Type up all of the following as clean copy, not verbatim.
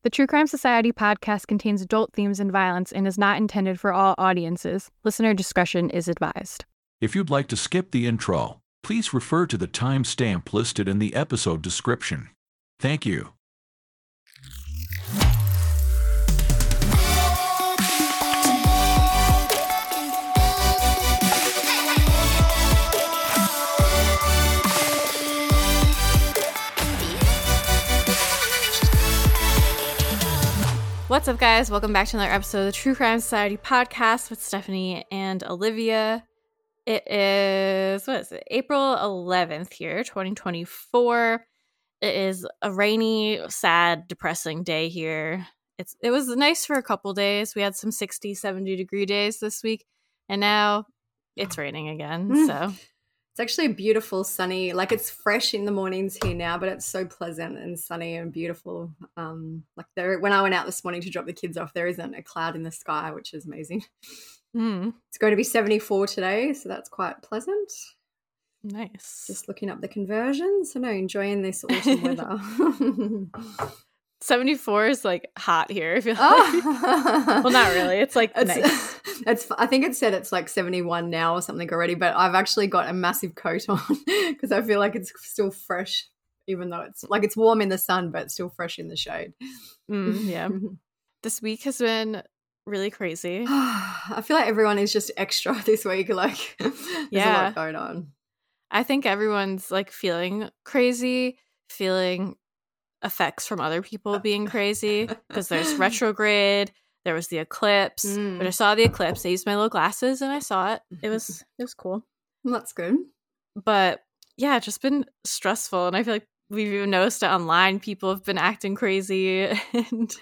The True Crime Society podcast contains adult themes and violence and is not intended for all audiences. Listener discretion is advised. If you'd like to skip the intro, please refer to the timestamp listed in the episode description. Thank you. What's up, guys? Welcome back to another episode of the True Crime Society podcast with Stephanie and Olivia. It is, April 11th here, 2024. It is a rainy, sad, depressing day here. It was nice for a couple days. We had some 60, 70 degree days this week, and now it's raining again, so... It's actually beautiful, sunny. Like, it's fresh in the mornings here now, but it's so pleasant and sunny and beautiful. When I went out this morning to drop the kids off, there isn't a cloud in the sky, which is amazing. It's going to be 74 today, so that's quite pleasant. Nice. Just looking up the conversions. So, no, enjoying this autumn weather. 74 is like hot here. I feel like. Well, not really. It's like nice. I think it said it's like 71 now or something already, but I've actually got a massive coat on because I feel like it's still fresh, even though it's warm in the sun, but it's still fresh in the shade. Yeah. This week has been really crazy. I feel like everyone is just extra this week. Like, there's a lot going on. I think everyone's like feeling crazy, feeling effects from other people being crazy because there's retrograde. There was the eclipse, but I saw the eclipse. I used my little glasses and I saw it. It was cool. Well, that's good. But yeah, it's just been stressful, and I feel like we've even noticed it online. People have been acting crazy, and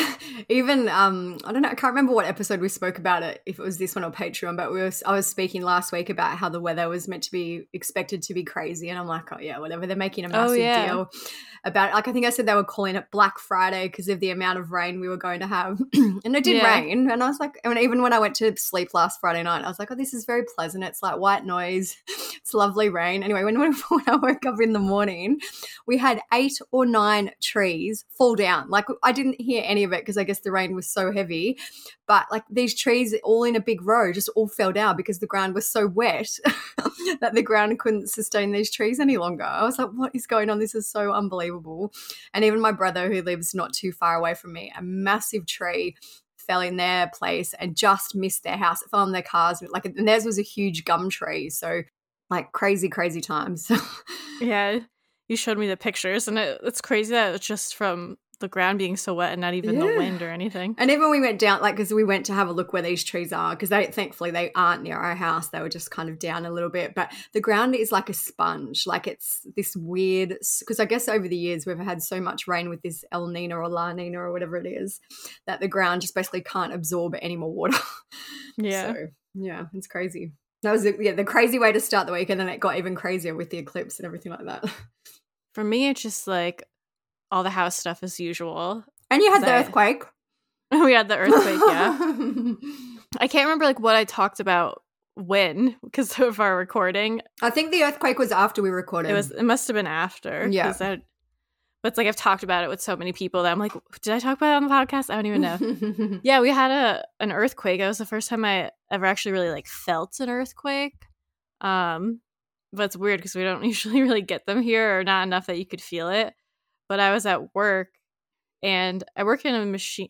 even I don't know. I can't remember what episode we spoke about it. If it was this one or Patreon, but I was speaking last week about how the weather was meant to be expected to be crazy, and I'm like, oh yeah, whatever. They're making a massive deal about it. Like, I think I said they were calling it Black Friday because of the amount of rain we were going to have, and it did rain. And I was like, and even when I went to sleep last Friday night, I was like, oh, this is very pleasant. It's like white noise. It's lovely rain. Anyway, when I woke up in the morning, we had 8 or 9 trees fall down. Like, I didn't hear any of it because I guess the rain was so heavy. But like, these trees all in a big row just all fell down because the ground was so wet that the ground couldn't sustain these trees any longer. I was like, what is going on? This is so unbelievable. And even my brother, who lives not too far away from me, a massive tree fell in their place and just missed their house. It fell on their cars. Like, and theirs was a huge gum tree. So like, crazy, crazy times. Yeah. You showed me the pictures, and it's crazy that it's just from the ground being so wet and not even the wind or anything. And even when we went down, like, because we went to have a look where these trees are, because thankfully they aren't near our house. They were just kind of down a little bit. But the ground is like a sponge. Like, it's this weird, because I guess over the years we've had so much rain with this El Nino or La Nina or whatever it is, that the ground just basically can't absorb any more water. Yeah. So, yeah, it's crazy. That was the crazy way to start the week, and then it got even crazier with the eclipse and everything like that. For me, it's just like all the house stuff as usual. And you had the earthquake. We had the earthquake, yeah. I can't remember like what I talked about when because of our recording. I think the earthquake was after we recorded. It must have been after. Yeah. But it's like I've talked about it with so many people that I'm like, did I talk about it on the podcast? I don't even know. Yeah, we had an earthquake. It was the first time I ever actually really like felt an earthquake. But it's weird because we don't usually really get them here, or not enough that you could feel it. But I was at work, and I work in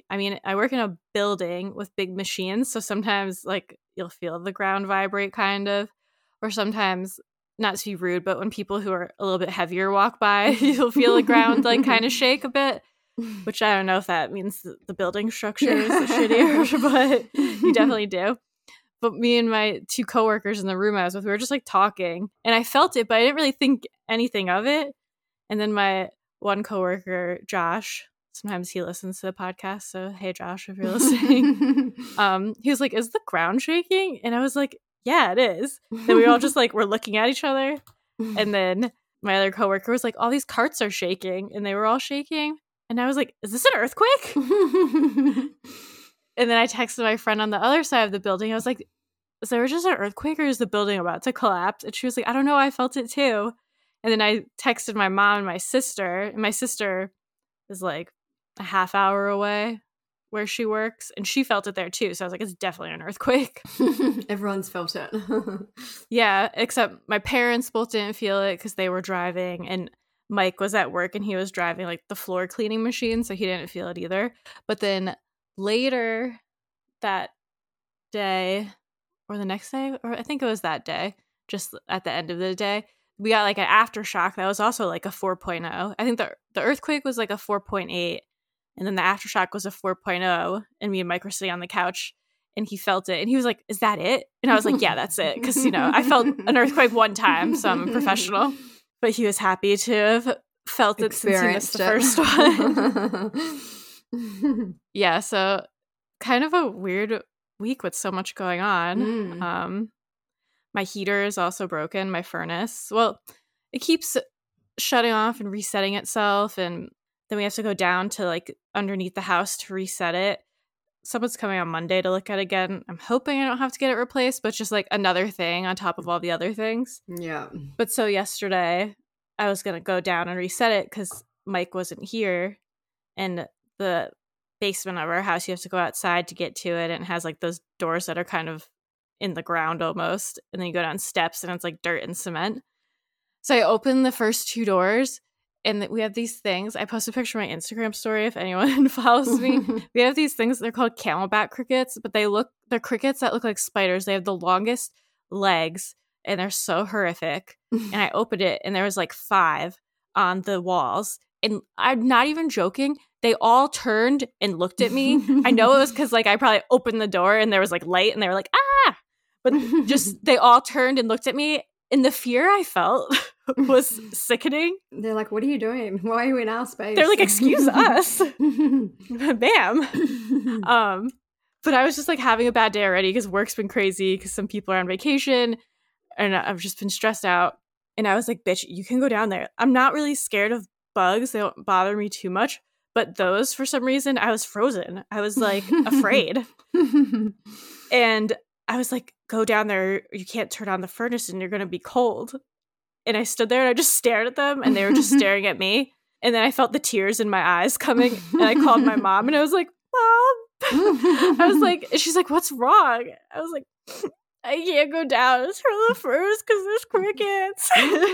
a building with big machines. So sometimes like you'll feel the ground vibrate kind of, or sometimes, not to be rude, but when people who are a little bit heavier walk by, you'll feel the ground like kind of shake a bit, which I don't know if that means the building structure is shittier, but you definitely do. But me and my 2 coworkers in the room I was with, we were just like talking, and I felt it, but I didn't really think anything of it. And then my one coworker, Josh, sometimes he listens to the podcast, so hey Josh, if you're listening, he was like, "Is the ground shaking?" And I was like, "Yeah, it is." Then we all just like were looking at each other, and then my other coworker was like, "All these carts are shaking," and they were all shaking, and I was like, "Is this an earthquake?" And then I texted my friend on the other side of the building. I was like, is there just an earthquake or is the building about to collapse? And she was like, I don't know. I felt it too. And then I texted my mom and my sister is like, a half hour away where she works, and she felt it there too. So I was like, it's definitely an earthquake. Everyone's felt it. Yeah, except my parents both didn't feel it because they were driving, and Mike was at work and he was driving like the floor cleaning machine, so he didn't feel it either. But then later that day, or the next day, or I think it was that day, just at the end of the day, we got like an aftershock that was also like a 4.0. I think the earthquake was like a 4.8, and then the aftershock was a 4.0, and me and Mike were sitting on the couch, and he felt it, and he was like, is that it? And I was like, yeah, that's it, because, you know, I felt an earthquake one time, so I'm a professional. But he was happy to have felt it since he missed the first one. Yeah, so kind of a weird week with so much going on. My heater is also broken, my furnace. Well, it keeps shutting off and resetting itself, and then we have to go down to like underneath the house to reset it. Someone's coming on Monday to look at it again. I'm hoping I don't have to get it replaced, but it's just like another thing on top of all the other things. Yeah. But so yesterday I was going to go down and reset it because Mike wasn't here, and the basement of our house, you have to go outside to get to it, and it has like those doors that are kind of in the ground almost, and then you go down steps and it's like dirt and cement. So I opened the first two doors, and we have these things. I posted a picture on my Instagram story if anyone follows me. We have these things, they're called camelback crickets, but they're crickets that look like spiders. They have the longest legs, and they're so horrific. And I opened it, and there was like 5 on the walls, and I'm not even joking, they all turned and looked at me. I know it was because like I probably opened the door and there was like light, and they were like, ah, but just they all turned and looked at me, and the fear I felt was sickening. They're like, what are you doing? Why are you in our space? They're like, excuse us, ma'am. But I was just like having a bad day already because work's been crazy because some people are on vacation, and I've just been stressed out. And I was like, bitch, you can go down there. I'm not really scared of bugs. They don't bother me too much. But those, for some reason, I was frozen. I was like afraid. And I was like, go down there. You can't turn on the furnace and you're going to be cold. And I stood there and I just stared at them, and they were just staring at me. And then I felt the tears in my eyes coming, and I called my mom, and I was like, Mom. I was like, she's like, what's wrong? I was like, I can't go down to the furnace because there's crickets.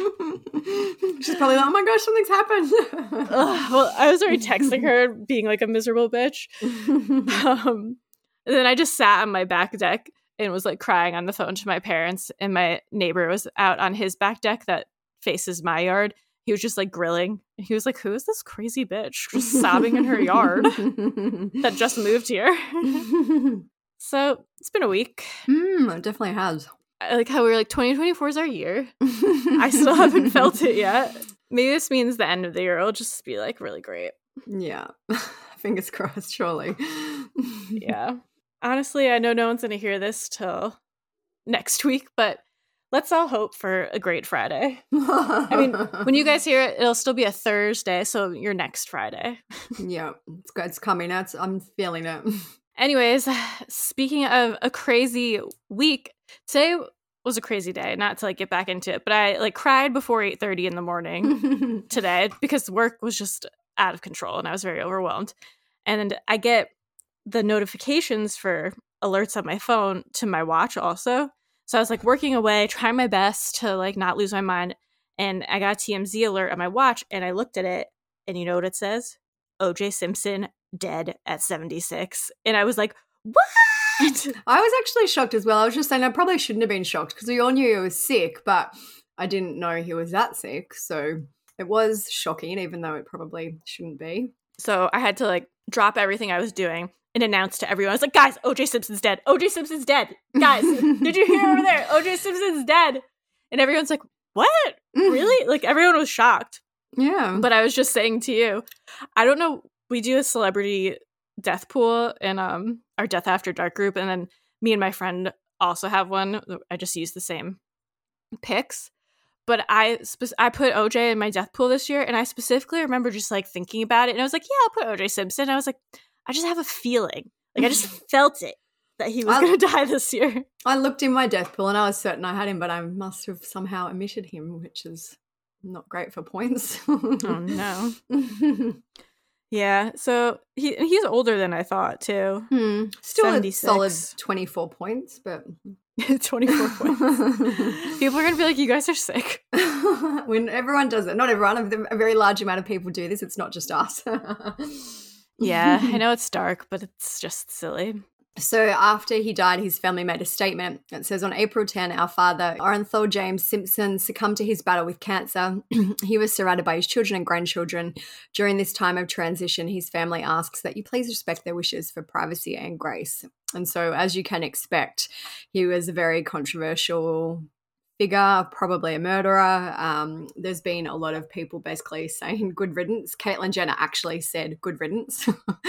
She's probably like, oh my gosh, something's happened. Well, I was already texting her being like a miserable bitch. And then I just sat on my back deck and was like crying on the phone to my parents, and my neighbor was out on his back deck that faces my yard. He was just like grilling. He was like, who is this crazy bitch just sobbing in her yard that just moved here? So it's been a week. It definitely has. I like how we were like, 2024 is our year. I still haven't felt it yet. Maybe this means the end of the year will just be like really great. Yeah. Fingers crossed, surely. Yeah. Honestly, I know no one's going to hear this till next week, but let's all hope for a great Friday. I mean, when you guys hear it, it'll still be a Thursday, so your next Friday. Yeah, it's good. It's coming. I'm feeling it. Anyways, speaking of a crazy week, today was a crazy day. Not to like get back into it, but I like cried before 8:30 in the morning today because work was just out of control and I was very overwhelmed. And I get the notifications for alerts on my phone to my watch also. So I was like working away, trying my best to like not lose my mind. And I got a TMZ alert on my watch, and I looked at it, and you know what it says? O.J. Simpson dead at 76. And I was like, what? I was actually shocked as well. I was just saying I probably shouldn't have been shocked because we all knew he was sick, but I didn't know he was that sick. So it was shocking, even though it probably shouldn't be. So I had to like drop everything I was doing and announce to everyone. I was like, guys, O.J. Simpson's dead. O.J. Simpson's dead. Guys, did you hear over there? O.J. Simpson's dead. And everyone's like, what? Really? Like everyone was shocked. Yeah. But I was just saying to you, I don't know. We do a celebrity death pool in our Death After Dark group. And then me and my friend also have one. I just use the same picks. But I put OJ in my death pool this year. And I specifically remember just like thinking about it. And I was like, yeah, I'll put OJ Simpson. I was like, I just have a feeling. Like I just felt it that he was going to die this year. I looked in my death pool and I was certain I had him, but I must have somehow omitted him, which is not great for points. Oh, no. Yeah, so he's older than I thought too. Still 76. a solid 24 points, but 24 points. People are gonna be like, you guys are sick. When everyone does it, not everyone, a very large amount of people do this. It's not just us. Yeah, I know it's dark, but it's just silly. So after he died, his family made a statement. It says, on April 10, our father, Orenthal James Simpson, succumbed to his battle with cancer. He was surrounded by his children and grandchildren. During this time of transition, his family asks that you please respect their wishes for privacy and grace. And so, as you can expect, he was a very controversial figure, probably a murderer. There's been a lot of people basically saying good riddance. Caitlyn Jenner actually said good riddance.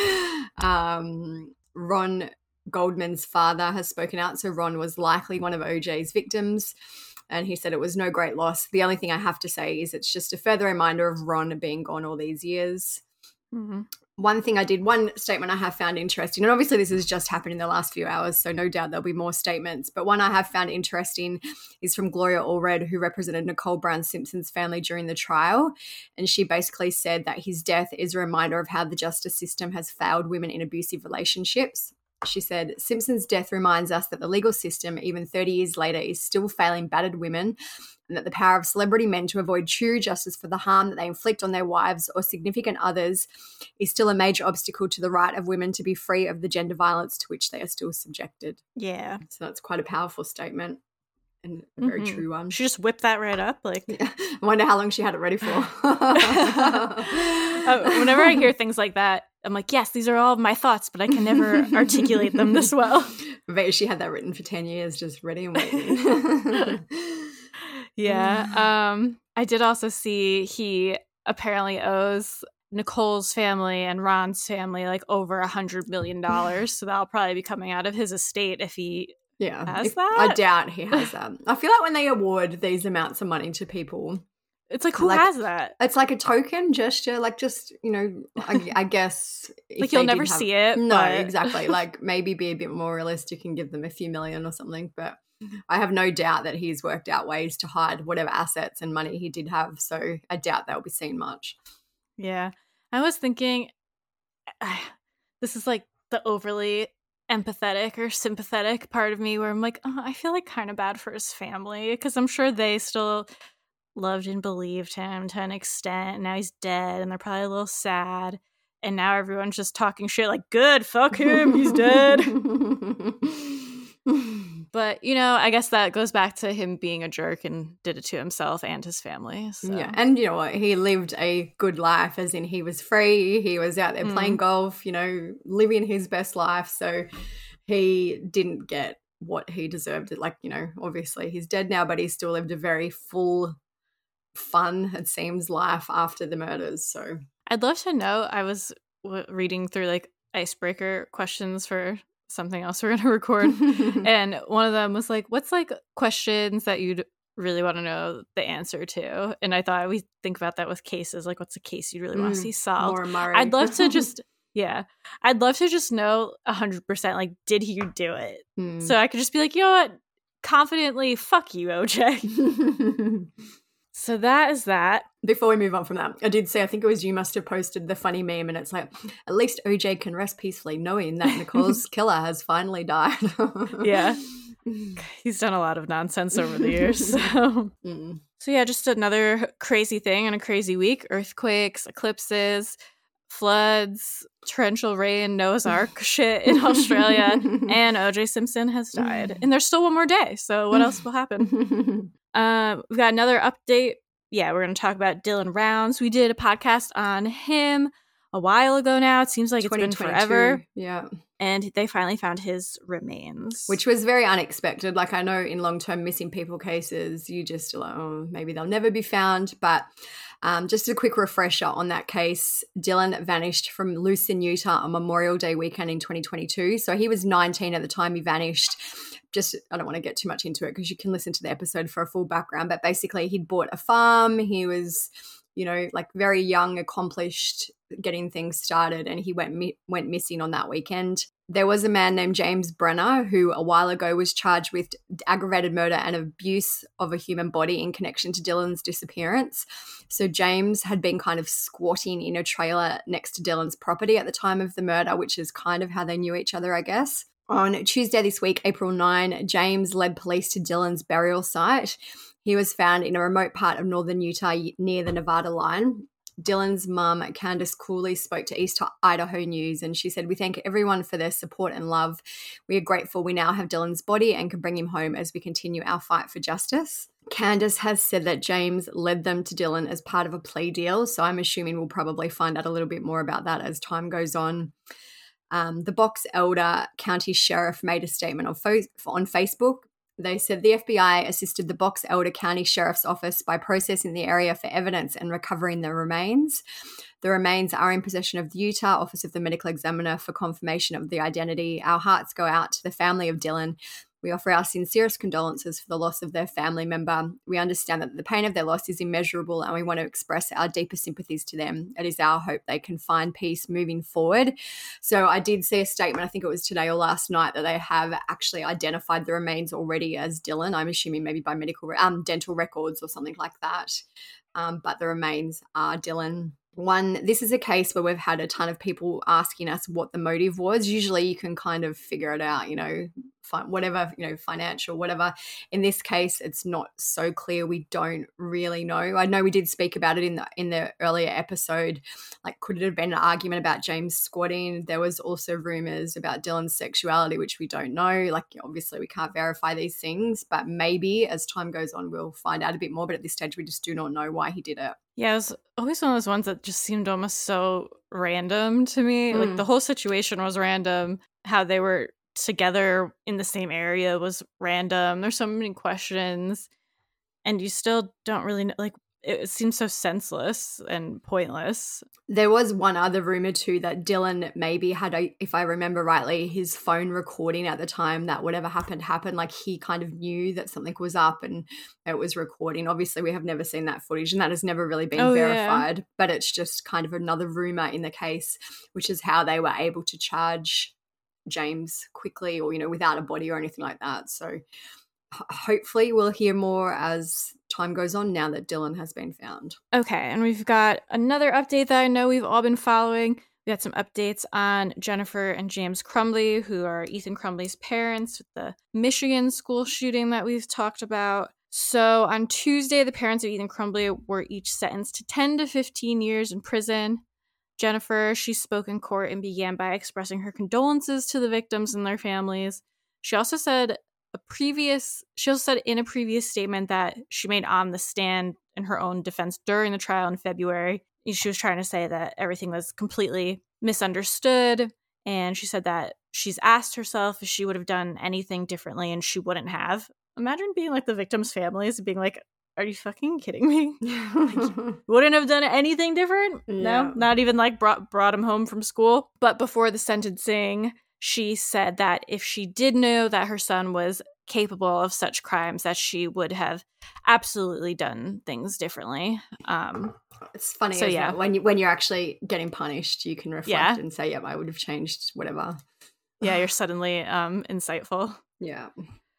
Ron Goldman's father has spoken out. So Ron was likely one of OJ's victims, and he said it was no great loss. The only thing I have to say is it's just a further reminder of Ron being gone all these years. Mm-hmm. One statement I have found interesting, and obviously this has just happened in the last few hours, so no doubt there'll be more statements, but one I have found interesting is from Gloria Allred, who represented Nicole Brown Simpson's family during the trial, and she basically said that his death is a reminder of how the justice system has failed women in abusive relationships. She said, Simpson's death reminds us that the legal system, even 30 years later, is still failing battered women, and that the power of celebrity men to avoid true justice for the harm that they inflict on their wives or significant others is still a major obstacle to the right of women to be free of the gender violence to which they are still subjected. Yeah. So that's quite a powerful statement and a very true one. She just whipped that right up. Yeah. I wonder how long she had it ready for. Whenever I hear things like that, I'm like, yes, these are all my thoughts, but I can never articulate them this well. But she had that written for 10 years, just ready and waiting. Yeah. I did also see he apparently owes Nicole's family and Ron's family like over $100 million. So that'll probably be coming out of his estate if he has that. I doubt he has that. I feel like when they award these amounts of money to people, it's like, who has that? It's like a token gesture, like just, I guess. Like you'll never see it. No, exactly. Like maybe be a bit more realistic and give them a few million or something. But I have no doubt that he's worked out ways to hide whatever assets and money he did have. So I doubt they'll be seen much. Yeah. I was thinking, this is like the overly empathetic or sympathetic part of me where I'm like, I feel like kind of bad for his family because I'm sure they still loved and believed him to an extent. Now he's dead and they're probably a little sad. And now everyone's just talking shit like, good, fuck him, he's dead. But, I guess that goes back to him being a jerk and did it to himself and his family. So. Yeah, and you know what? He lived a good life, as in he was free. He was out there playing golf, living his best life. So he didn't get what he deserved. Like, obviously he's dead now, but he still lived a very full, fun, it seems, life after the murders. So I'd love to know. I was reading through like icebreaker questions for something else we're going to record. And one of them was like, what's like questions that you'd really want to know the answer to? And I thought we think about that with cases. Like, what's a case you'd really want to see solved? I'd love to just, I'd love to just know 100%, like, did he do it? So I could just be like, you know what? Confidently, fuck you, OJ. So that is that. Before we move on from that, I did say, I think it was you must have posted the funny meme, and it's like, at least OJ can rest peacefully knowing that Nicole's killer has finally died. Yeah. He's done a lot of nonsense over the years. So yeah, just another crazy thing and a crazy week. Earthquakes, eclipses, floods, torrential rain, Noah's Ark shit in Australia, and OJ Simpson has died. And there's still one more day, so what else will happen? We've got another update. Yeah, we're going to talk about Dylan Rounds. We did a podcast on him a while ago now. It seems like it's been forever. Yeah. And they finally found his remains. Which was very unexpected. Like, I know in long-term missing people cases, you just like, maybe they'll never be found. But just a quick refresher on that case, Dylan vanished from Lucin, Utah on Memorial Day weekend in 2022. So he was 19 at the time he vanished. I don't want to get too much into it because you can listen to the episode for a full background, but basically he'd bought a farm. He was like very young, accomplished, getting things started, and he went missing on that weekend. There was a man named James Brenner who a while ago was charged with aggravated murder and abuse of a human body in connection to Dylan's disappearance. So James had been kind of squatting in a trailer next to Dylan's property at the time of the murder, which is kind of how they knew each other, I guess. On Tuesday this week, April 9, James led police to Dylan's burial site. He was found in a remote part of northern Utah near the Nevada line. Dylan's mum, Candace Cooley, spoke to East Idaho News, and she said, "We thank everyone for their support and love. We are grateful we now have Dylan's body and can bring him home as we continue our fight for justice." Candace has said that James led them to Dylan as part of a plea deal, so I'm assuming we'll probably find out a little bit more about that as time goes on. The Box Elder County Sheriff made a statement on Facebook. They said the FBI assisted the Box Elder County Sheriff's Office by processing the area for evidence and recovering the remains. The remains are in possession of the Utah Office of the Medical Examiner for confirmation of the identity. Our hearts go out to the family of Dylan. We offer our sincerest condolences for the loss of their family member. We understand that the pain of their loss is immeasurable, and we want to express our deepest sympathies to them. It is our hope they can find peace moving forward. So I did see a statement, I think it was today or last night, that they have actually identified the remains already as Dylan. I'm assuming maybe by dental records or something like that. But the remains are Dylan. This is a case where we've had a ton of people asking us what the motive was. Usually you can kind of figure it out, whatever, financial, whatever. In this case, it's not so clear. We don't really know. I know we did speak about it in the earlier episode. Like, could it have been an argument about James squatting? There was also rumors about Dylan's sexuality, which we don't know. Like, obviously we can't verify these things, but maybe as time goes on, we'll find out a bit more. But at this stage, we just do not know why he did it. Yeah, it was always one of those ones that just seemed almost so random to me. Like, the whole situation was random. How they were together in the same area was random. There's so many questions, and you still don't really know. Like, it seems so senseless and pointless. There was one other rumor too that Dylan maybe had, if I remember rightly, his phone recording at the time that whatever happened. Like, he kind of knew that something was up and it was recording. Obviously, we have never seen that footage, and that has never really been verified. Yeah. But it's just kind of another rumor in the case, which is how they were able to charge James quickly, or without a body or anything like that. So hopefully we'll hear more as time goes on now that Dylan has been found. Okay, and we've got another update that I know we've all been following. We got some updates on Jennifer and James Crumbley, who are Ethan Crumbley's parents, with the Michigan school shooting that we've talked about. So on Tuesday, the parents of Ethan Crumbley were each sentenced to 10 to 15 years in prison. Jennifer, she spoke in court and began by expressing her condolences to the victims and their families. She also said in a previous statement that she made on the stand in her own defense during the trial in February, she was trying to say that everything was completely misunderstood. And she said that she's asked herself if she would have done anything differently, and she wouldn't have. Imagine being like the victims' families and being like, are you fucking kidding me? Like, wouldn't have done anything different? Yeah. No, not even like brought him home from school. But before the sentencing, she said that if she did know that her son was capable of such crimes, that she would have absolutely done things differently. It's funny, so, yeah. When you're actually getting punished, you can reflect and say, I would have changed whatever. Yeah, you're suddenly insightful. Yeah.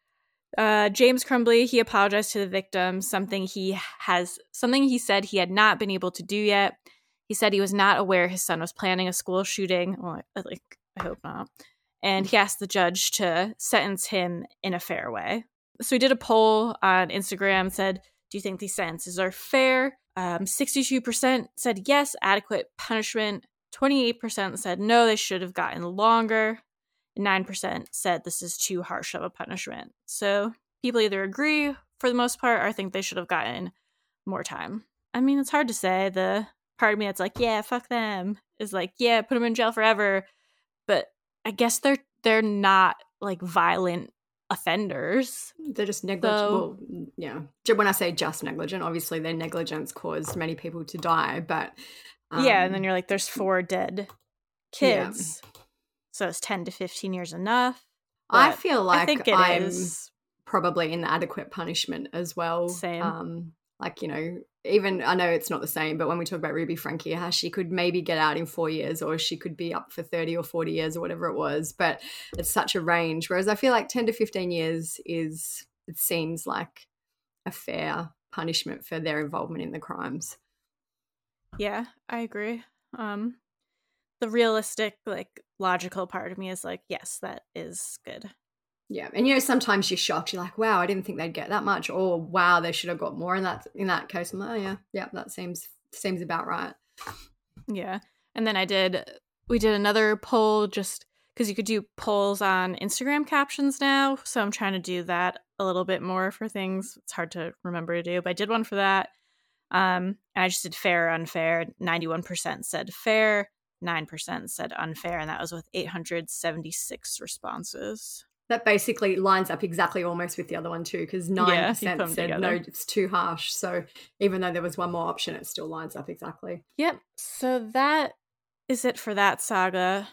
James Crumbley, he apologized to the victims, something he said he had not been able to do yet. He said he was not aware his son was planning a school shooting. Well, I hope not. And he asked the judge to sentence him in a fair way. So he did a poll on Instagram, said, do you think these sentences are fair? 62% said yes, adequate punishment. 28% said no, they should have gotten longer. 9% said this is too harsh of a punishment. So people either agree for the most part or think they should have gotten more time. I mean, it's hard to say. The part of me that's like, yeah, fuck them, is like, yeah, put them in jail forever. But I guess they're not like violent offenders. They're just negligent. So, yeah. When I say just negligent, obviously their negligence caused many people to die. But yeah, and then you're like, there's 4 dead kids. Yeah. So is 10 to 15 years enough? I feel like I'm probably in the adequate punishment as well. Same. Like, even I know it's not the same, but when we talk about Ruby Frankie, how she could maybe get out in 4 years, or she could be up for 30 or 40 years or whatever it was. But it's such a range. Whereas I feel like 10 to 15 years it seems like a fair punishment for their involvement in the crimes. Yeah, I agree. The realistic, like, logical part of me is like, yes, that is good. Yeah, and sometimes you're shocked. You're like, wow, I didn't think they'd get that much, or wow, they should have got more in that case. I'm like, oh yeah, that seems about right. Yeah, and then we did another poll just because you could do polls on Instagram captions now, so I'm trying to do that a little bit more for things. It's hard to remember to do, but I did one for that. And I just did fair or unfair. 91% said fair, 9% said unfair, and that was with 876 responses. That basically lines up exactly almost with the other one too, because 9% said together. No, it's too harsh. So even though there was one more option, it still lines up exactly. Yep. So that is it for that saga.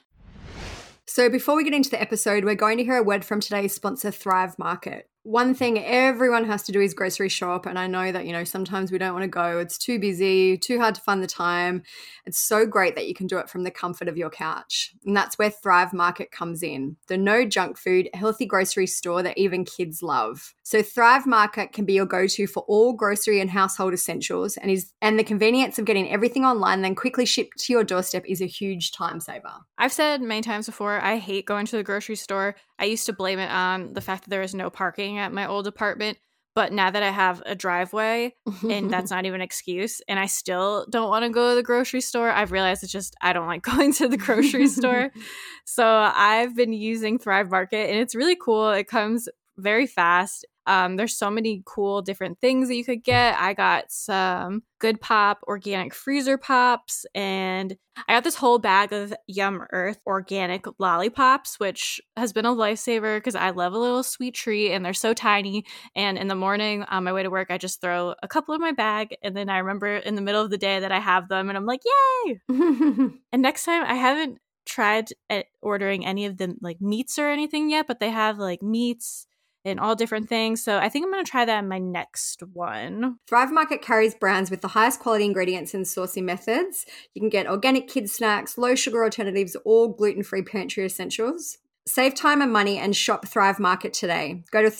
So before we get into the episode, we're going to hear a word from today's sponsor, Thrive Market. One thing everyone has to do is grocery shop. And I know that, sometimes we don't want to go. It's too busy, too hard to find the time. It's so great that you can do it from the comfort of your couch. And that's where Thrive Market comes in. The no junk food, healthy grocery store that even kids love. So Thrive Market can be your go-to for all grocery and household essentials, and the convenience of getting everything online then quickly shipped to your doorstep is a huge time saver. I've said many times before, I hate going to the grocery store. I used to blame it on the fact that there was no parking at my old apartment, but now that I have a driveway, and that's not even an excuse, and I still don't want to go to the grocery store, I've realized it's just I don't like going to the grocery store. So I've been using Thrive Market, and it's really cool. It comes very fast. There's so many cool different things that you could get. I got some Good Pop organic freezer pops, and I got this whole bag of Yum Earth organic lollipops, which has been a lifesaver because I love a little sweet treat, and they're so tiny. And in the morning on my way to work, I just throw a couple in my bag, and then I remember in the middle of the day that I have them, and I'm like, yay! And next time, I haven't tried ordering any of the like meats or anything yet, but they have like meats and all different things. So I think I'm going to try that in my next one. Thrive Market carries brands with the highest quality ingredients and sourcing methods. You can get organic kids snacks, low sugar alternatives, all gluten-free pantry essentials. Save time and money and shop Thrive Market today. Go to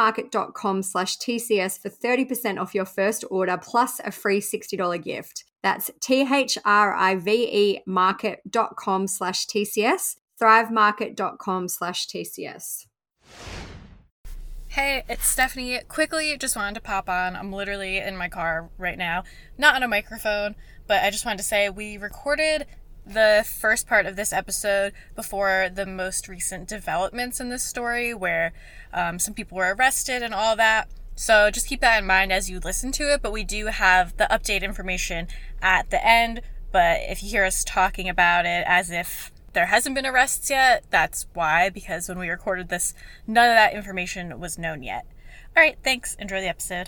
thrivemarket.com/TCS for 30% off your first order plus a free $60 gift. That's THRIVE market.com/TCS, thrivemarket.com/TCS. Hey, it's Stephanie. Quickly, just wanted to pop on. I'm literally in my car right now, not on a microphone, but I just wanted to say we recorded the first part of this episode before the most recent developments in this story where some people were arrested and all that. So just keep that in mind as you listen to it, but we do have the update information at the end. But if you hear us talking about it as if there hasn't been arrests yet, that's why, because when we recorded this, none of that information was known yet. All right, thanks. Enjoy the episode.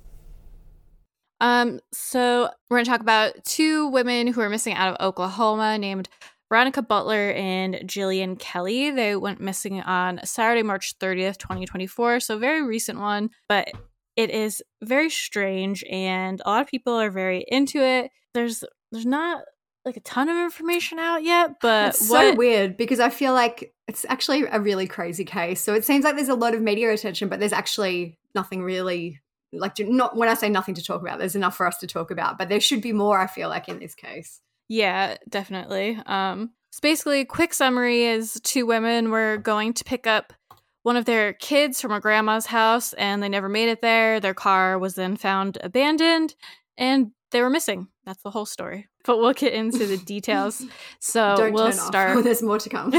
So we're going to talk about two women who are missing out of Oklahoma named Veronica Butler and Jillian Kelly. They went missing on Saturday, March 30th, 2024. So very recent one, but it is very strange and a lot of people are very into it. There's not like a ton of information out yet, but it's so weird because I feel like it's actually a really crazy case. So it seems like there's a lot of media attention, but there's actually nothing really, like, not when I say nothing to talk about, there's enough for us to talk about, but there should be more, I feel like, in this case. Yeah, definitely. So basically, quick summary is two women were going to pick up one of their kids from a grandma's house, and they never made it there. Their car was then found abandoned, and they were missing. That's the whole story. But we'll get into the details. So Don't we'll turn start. Off. There's more to come.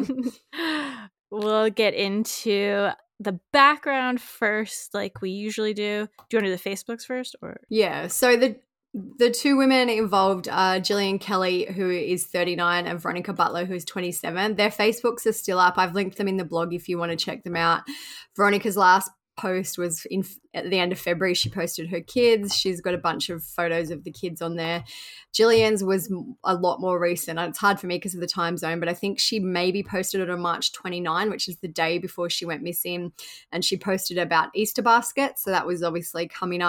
We'll get into the background first, like we usually do. Do you want to do the Facebooks first, or? Yeah. So the two women involved are Jillian Kelly, who is 39, and Veronica Butler, who is 27. Their Facebooks are still up. I've linked them in the blog if you want to check them out. Veronica's last post was at the end of February. She posted her kids. She's got a bunch of photos of the kids on there. Jillian's was a lot more recent. It's hard for me because of the time zone, but I think she maybe posted it on March 29, which is the day before she went missing, and she posted about Easter baskets. So that was obviously coming up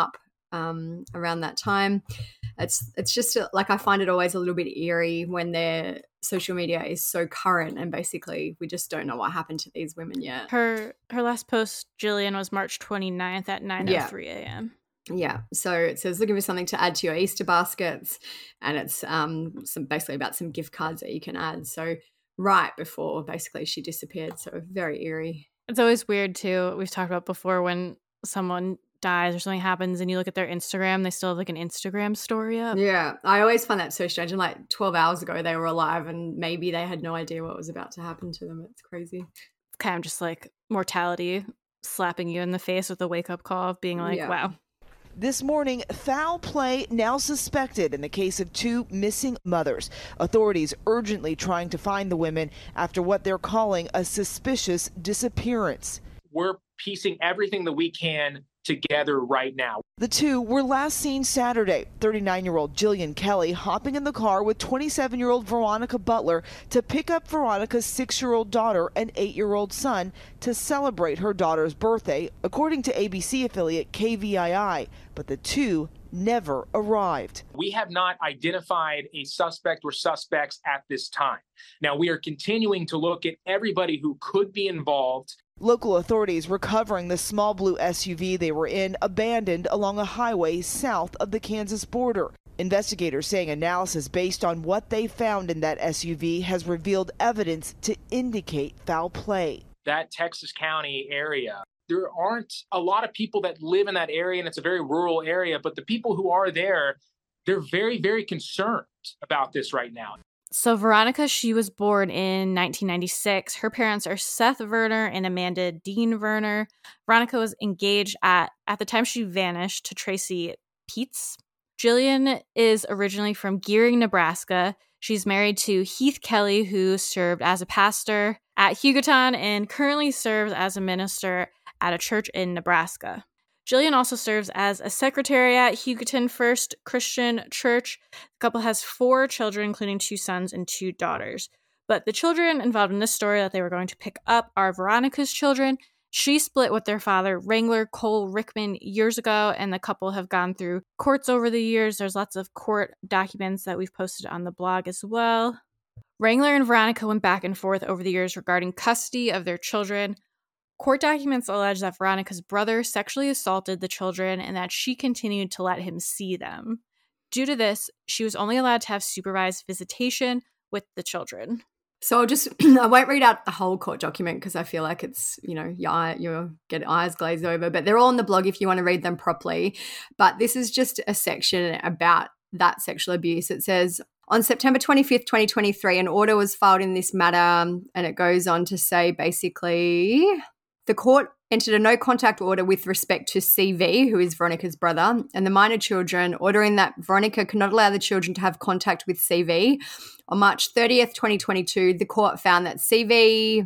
around that time. It's just like I find it always a little bit eerie when their social media is so current and basically we just don't know what happened to these women yet. Her last post, Jillian, was March 29th at 9:03 a.m. Yeah, so it says looking for something to add to your Easter baskets, and it's some basically about some gift cards that you can add. So right before basically she disappeared, so very eerie. It's always weird too. We've talked about before when someone dies or something happens and you look at their Instagram, they still have like an Instagram story up. Yeah, I always find that so strange. And like 12 hours ago they were alive and maybe they had no idea what was about to happen to them. It's crazy. It's kind of just like mortality slapping you in the face with a wake-up call of being like, wow. This morning, foul play now suspected in the case of two missing mothers. Authorities urgently trying to find the women after what they're calling a suspicious disappearance. We're piecing everything that we can together right now. The two were last seen Saturday. 39-year-old Jillian Kelly hopping in the car with 27-year-old Veronica Butler to pick up Veronica's 6-year-old daughter and 8-year-old son to celebrate her daughter's birthday, according to ABC affiliate KVII. But the two never arrived. We have not identified a suspect or suspects at this time. Now, we are continuing to look at everybody who could be involved. Local authorities recovering the small blue SUV they were in, abandoned along a highway south of the Kansas border. Investigators saying analysis based on what they found in that SUV has revealed evidence to indicate foul play. That Texas County area, there aren't a lot of people that live in that area, and it's a very rural area, but the people who are there, they're very, very concerned about this right now. So Veronica, she was born in 1996. Her parents are Seth Verner and Amanda Dean Verner. Veronica was engaged at the time she vanished to Tracy Peets. Jillian is originally from Gearing, Nebraska. She's married to Heath Kelly, who served as a pastor at Hugoton and currently serves as a minister at a church in Nebraska. Jillian also serves as a secretary at Hugoton First Christian Church. The couple has 4 children, including 2 sons and 2 daughters. But the children involved in this story that they were going to pick up are Veronica's children. She split with their father, Wrangler Cole Rickman, years ago, and the couple have gone through courts over the years. There's lots of court documents that we've posted on the blog as well. Wrangler and Veronica went back and forth over the years regarding custody of their children. Court documents allege that Veronica's brother sexually assaulted the children and that she continued to let him see them. Due to this, she was only allowed to have supervised visitation with the children. So I won't read out the whole court document because I feel like it's, you'll get eyes glazed over, but they're all on the blog if you want to read them properly. But this is just a section about that sexual abuse. It says, on September 25th, 2023, an order was filed in this matter, and it goes on to say basically the court entered a no-contact order with respect to CV, who is Veronica's brother, and the minor children, ordering that Veronica could not allow the children to have contact with CV. On March 30th, 2022, the court found that CV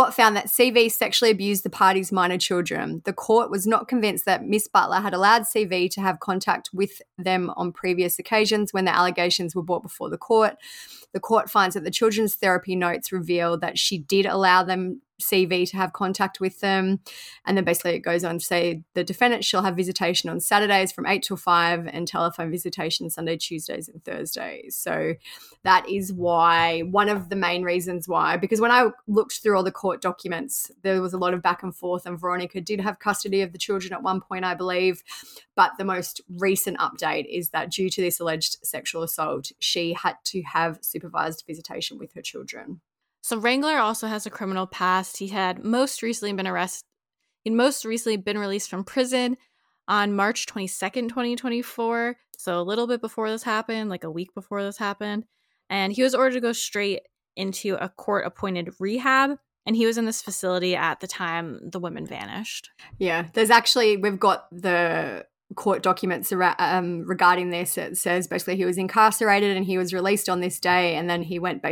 sexually abused the party's minor children. The court was not convinced that Miss Butler had allowed CV to have contact with them on previous occasions when the allegations were brought before the court. The court finds that the children's therapy notes reveal that she did allow them, CV, to have contact with them. And then basically it goes on to say the defendant shall have visitation on Saturdays from 8 till 5 and telephone visitation Sunday, Tuesdays and Thursdays. So that is why, one of the main reasons why, because when I looked through all the court documents, there was a lot of back and forth, and Veronica did have custody of the children at one point, I believe. But the most recent update is that due to this alleged sexual assault, she had to have supervised visitation with her children. So Wrangler also has a criminal past. He had most recently been arrested. He'd most recently been released from prison on March 22nd, 2024. So a little bit before this happened, like a week before this happened. And he was ordered to go straight into a court-appointed rehab. And he was in this facility at the time the women vanished. Yeah, we've got the court documents regarding this. It says basically he was incarcerated and he was released on this day, and then he went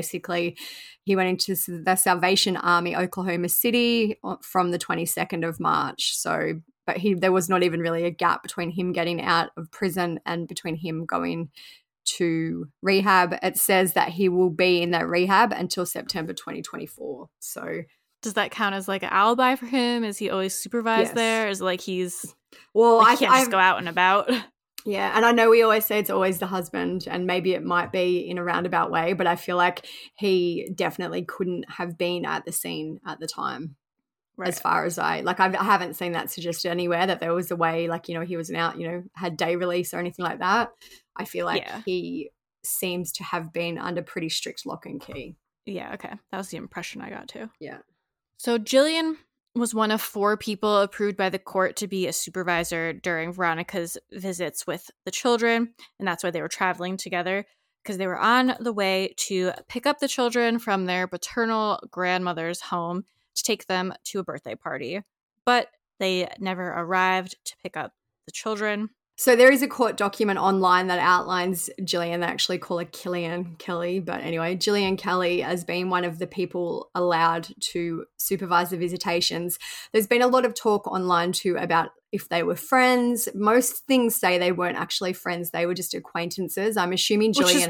into the Salvation Army, Oklahoma City, from the 22nd of March. So, but there was not even really a gap between him getting out of prison and between him going to rehab. It says that he will be in that rehab until September 2024. So does that count as like an alibi for him? Is he always supervised there? Is it like he's... Well, like he can't just go out and about? Yeah, and I know we always say it's always the husband, and maybe it might be in a roundabout way, but I feel like he definitely couldn't have been at the scene at the time. Right. As far as I haven't seen that suggested anywhere that there was a way, like, he wasn't out, had day release or anything like that. I feel like he seems to have been under pretty strict lock and key. Yeah, okay. That was the impression I got too. Yeah. So Jillian was one of 4 people approved by the court to be a supervisor during Veronica's visits with the children, and that's why they were traveling together, because they were on the way to pick up the children from their paternal grandmother's home to take them to a birthday party. But they never arrived to pick up the children. So there is a court document online that outlines Gillian. They actually call her Killian Kelly. But anyway, Gillian Kelly as being one of the people allowed to supervise the visitations. There's been a lot of talk online too about if they were friends. Most things say they weren't actually friends. They were just acquaintances. I'm assuming Gillian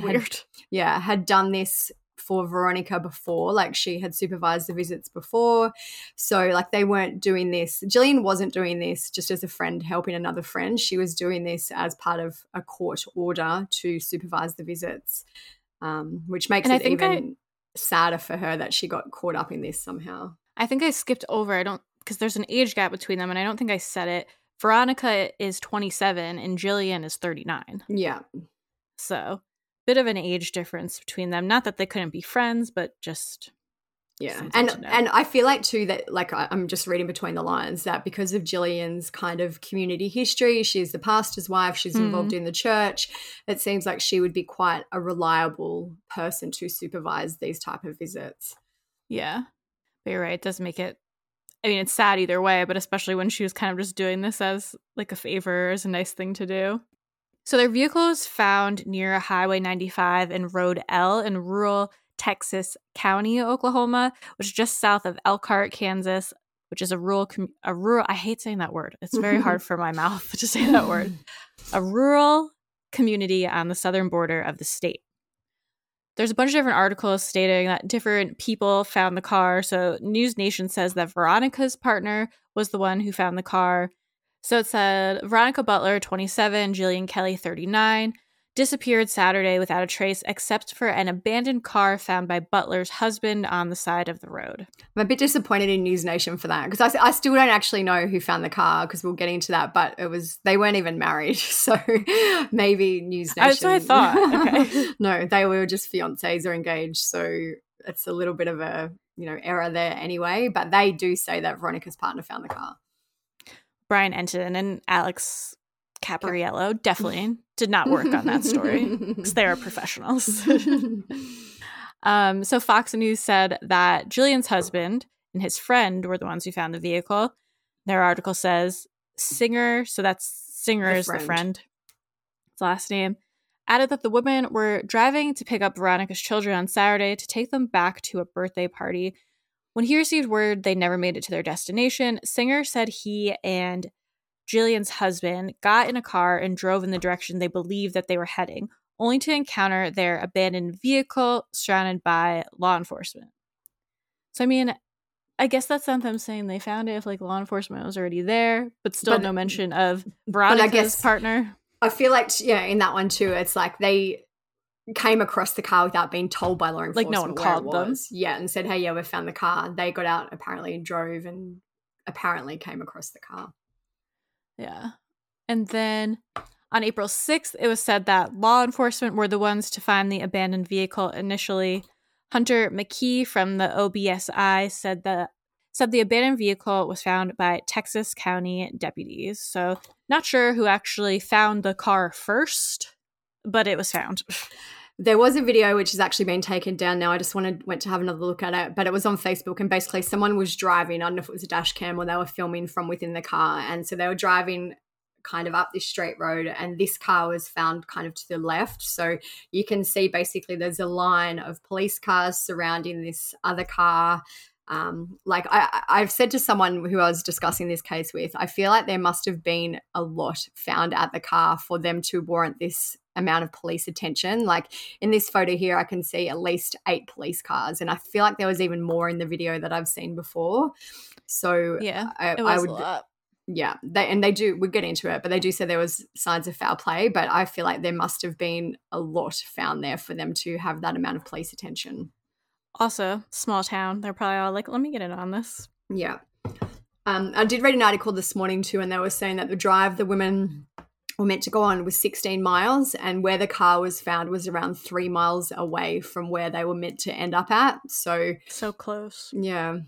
had done this for Veronica before, like she had supervised the visits before. So like they weren't doing this. Gillian wasn't doing this just as a friend helping another friend. She was doing this as part of a court order to supervise the visits, which makes it even sadder for her that she got caught up in this somehow. I think I skipped over, because there's an age gap between them, and I don't think I said it. Veronica is 27 and Gillian is 39. Yeah. So bit of an age difference between them. Not that they couldn't be friends, but just and I feel like too that, like, I'm just reading between the lines that because of Gillian's kind of community history, she's the pastor's wife, she's involved in the church, it seems like she would be quite a reliable person to supervise these type of visits. Yeah, but you're right, it does make it, I mean, it's sad either way, but especially when she was kind of just doing this as like a favor, as a nice thing to do. So their vehicle was found near Highway 95 and Road L in rural Texas County, Oklahoma, which is just south of Elkhart, Kansas, which is a rural, I hate saying that word. It's very hard for my mouth to say that word. A rural community on the southern border of the state. There's a bunch of different articles stating that different people found the car. So News Nation says that Veronica's partner was the one who found the car. So it said Veronica Butler, 27, Gillian Kelly, 39, disappeared Saturday without a trace except for an abandoned car found by Butler's husband on the side of the road. I'm a bit disappointed in News Nation for that because I still don't actually know who found the car because we'll get into that, but they weren't even married. So maybe News Nation. That's what I thought. Okay. No, they were just fiancés or engaged. So it's a little bit of a, error there anyway, but they do say that Veronica's partner found the car. Brian Enton and Alex Capariello definitely did not work on that story because they are professionals. So Fox News said that Gillian's husband and his friend were the ones who found the vehicle. Their article says Singer, so that's Singer is the friend, his last name, added that the women were driving to pick up Veronica's children on Saturday to take them back to a birthday party. When he received word they never made it to their destination, Singer said he and Gillian's husband got in a car and drove in the direction they believed that they were heading, only to encounter their abandoned vehicle surrounded by law enforcement. So, I mean, I guess that's not them saying they found it if, like, law enforcement was already there, but still no mention of Veronica's partner. I feel like, in that one too, it's like they came across the car without being told by law enforcement. Like no one called them. Yeah, and said, hey, we found the car. They got out, apparently drove and apparently came across the car. Yeah. And then on April 6th, it was said that law enforcement were the ones to find the abandoned vehicle initially. Hunter McKee from the OBSI said the abandoned vehicle was found by Texas County deputies. So not sure who actually found the car first, but it was found. There was a video which has actually been taken down now. I just went to have another look at it, but it was on Facebook, and basically someone was driving. I don't know if it was a dash cam or they were filming from within the car, and so they were driving kind of up this straight road, and this car was found kind of to the left. So you can see basically there's a line of police cars surrounding this other car. Like I've said to someone who I was discussing this case with, I feel like there must have been a lot found at the car for them to warrant this amount of police attention. Like in this photo here, I can see at least 8 police cars, and I feel like there was even more in the video that I've seen before. So yeah, I was would a lot. Yeah, they do, we'll get into it, but they do say there was signs of foul play, but I feel like there must have been a lot found there for them to have that amount of police attention. Also, small town, they're probably all like, let me get in on this. Yeah. I did read an article this morning too, and they were saying that the drive the women were meant to go on was 16 miles, and where the car was found was around 3 miles away from where they were meant to end up at. So close. Yeah.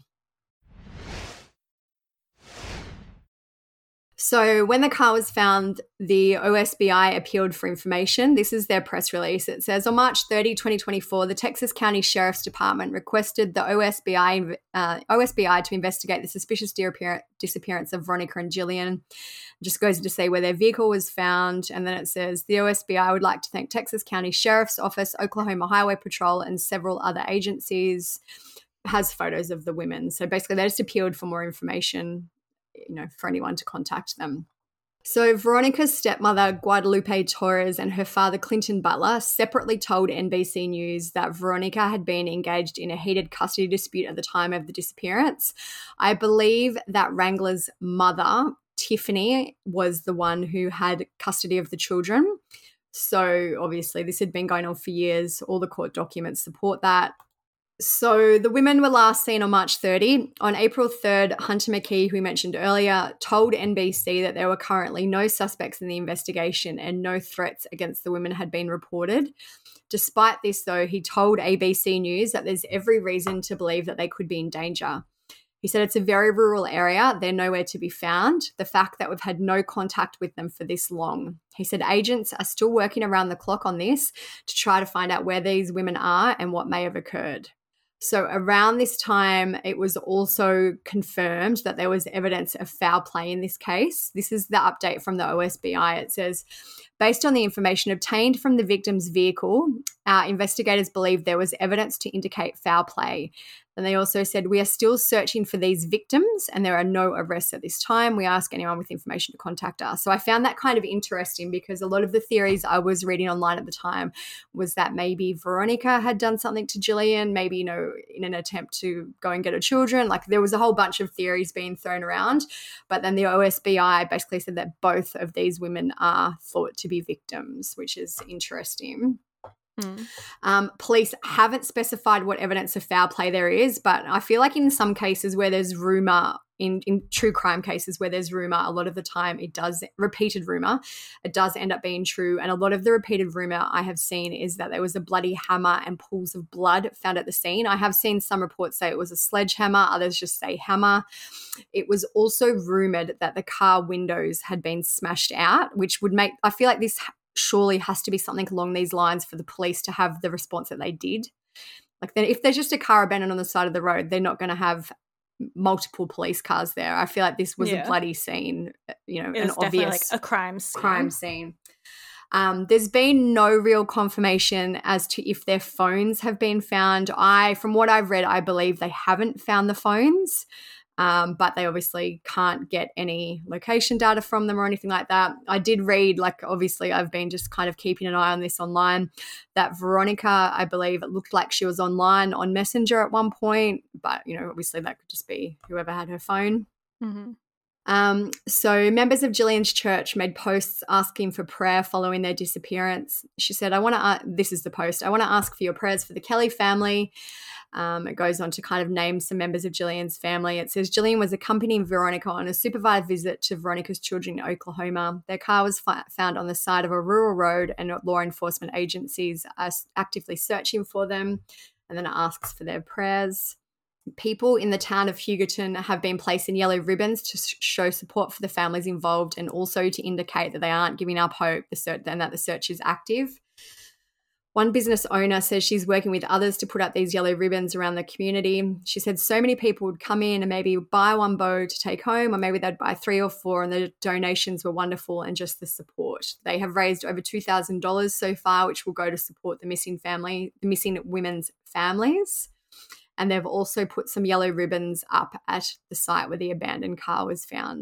So when the car was found, the OSBI appealed for information. This is their press release. It says, on March 30, 2024, the Texas County Sheriff's Department requested the OSBI to investigate the suspicious disappearance of Veronica and Jillian. It just goes to say where their vehicle was found. And then it says, the OSBI would like to thank Texas County Sheriff's Office, Oklahoma Highway Patrol, and several other agencies. Has photos of the women. So basically they just appealed for more information, for anyone to contact them. So Veronica's stepmother, Guadalupe Torres, and her father, Clinton Butler, separately told NBC News that Veronica had been engaged in a heated custody dispute at the time of the disappearance. I believe that Wrangler's mother, Tiffany, was the one who had custody of the children. So obviously this had been going on for years. All the court documents support that. So the women were last seen on March 30. On April 3rd, Hunter McKee, who we mentioned earlier, told NBC that there were currently no suspects in the investigation and no threats against the women had been reported. Despite this, though, he told ABC News that there's every reason to believe that they could be in danger. He said it's a very rural area. They're nowhere to be found. The fact that we've had no contact with them for this long. He said agents are still working around the clock on this to try to find out where these women are and what may have occurred. So around this time, it was also confirmed that there was evidence of foul play in this case. This is the update from the OSBI. It says, based on the information obtained from the victim's vehicle, our investigators believe there was evidence to indicate foul play. And they also said, we are still searching for these victims and there are no arrests at this time. We ask anyone with information to contact us. So I found that kind of interesting because a lot of the theories I was reading online at the time was that maybe Veronica had done something to Jillian, maybe, in an attempt to go and get her children. Like there was a whole bunch of theories being thrown around. But then the OSBI basically said that both of these women are thought to be victims, which is interesting. Police haven't specified what evidence of foul play there is, but I feel like in some cases where there's rumor, in true crime cases where there's rumor, a lot of the time it does end up being true. And a lot of the repeated rumor I have seen is that there was a bloody hammer and pools of blood found at the scene. I have seen some reports say it was a sledgehammer, others just say hammer. It was also rumored that the car windows had been smashed out, which would make, I feel like this surely has to be something along these lines for the police to have the response that they did. Like then if there's just a car abandoned on the side of the road, they're not going to have multiple police cars there. I feel like this was a bloody scene, an obvious like a crime scene. There's been no real confirmation as to if their phones have been found. From what I've read, I believe they haven't found the phones. But they obviously can't get any location data from them or anything like that. I did read, obviously I've been just kind of keeping an eye on this online, that Veronica, I believe it looked like she was online on Messenger at one point, but, obviously that could just be whoever had her phone. Mm-hmm. So members of Jillian's church made posts asking for prayer following their disappearance. She said, this is the post, I want to ask for your prayers for the Kelly family. It goes on to kind of name some members of Jillian's family. It says Jillian was accompanying Veronica on a supervised visit to Veronica's children in Oklahoma. Their car was found on the side of a rural road and law enforcement agencies are actively searching for them. And then it asks for their prayers. People in the town of Hugoton have been placing yellow ribbons to show support for the families involved and also to indicate that they aren't giving up hope and that the search is active. One business owner says she's working with others to put up these yellow ribbons around the community. She said so many people would come in and maybe buy one bow to take home, or maybe they'd buy 3 or 4, and the donations were wonderful and just the support. They have raised over $2,000 so far, which will go to support the missing women's families. And they've also put some yellow ribbons up at the site where the abandoned car was found.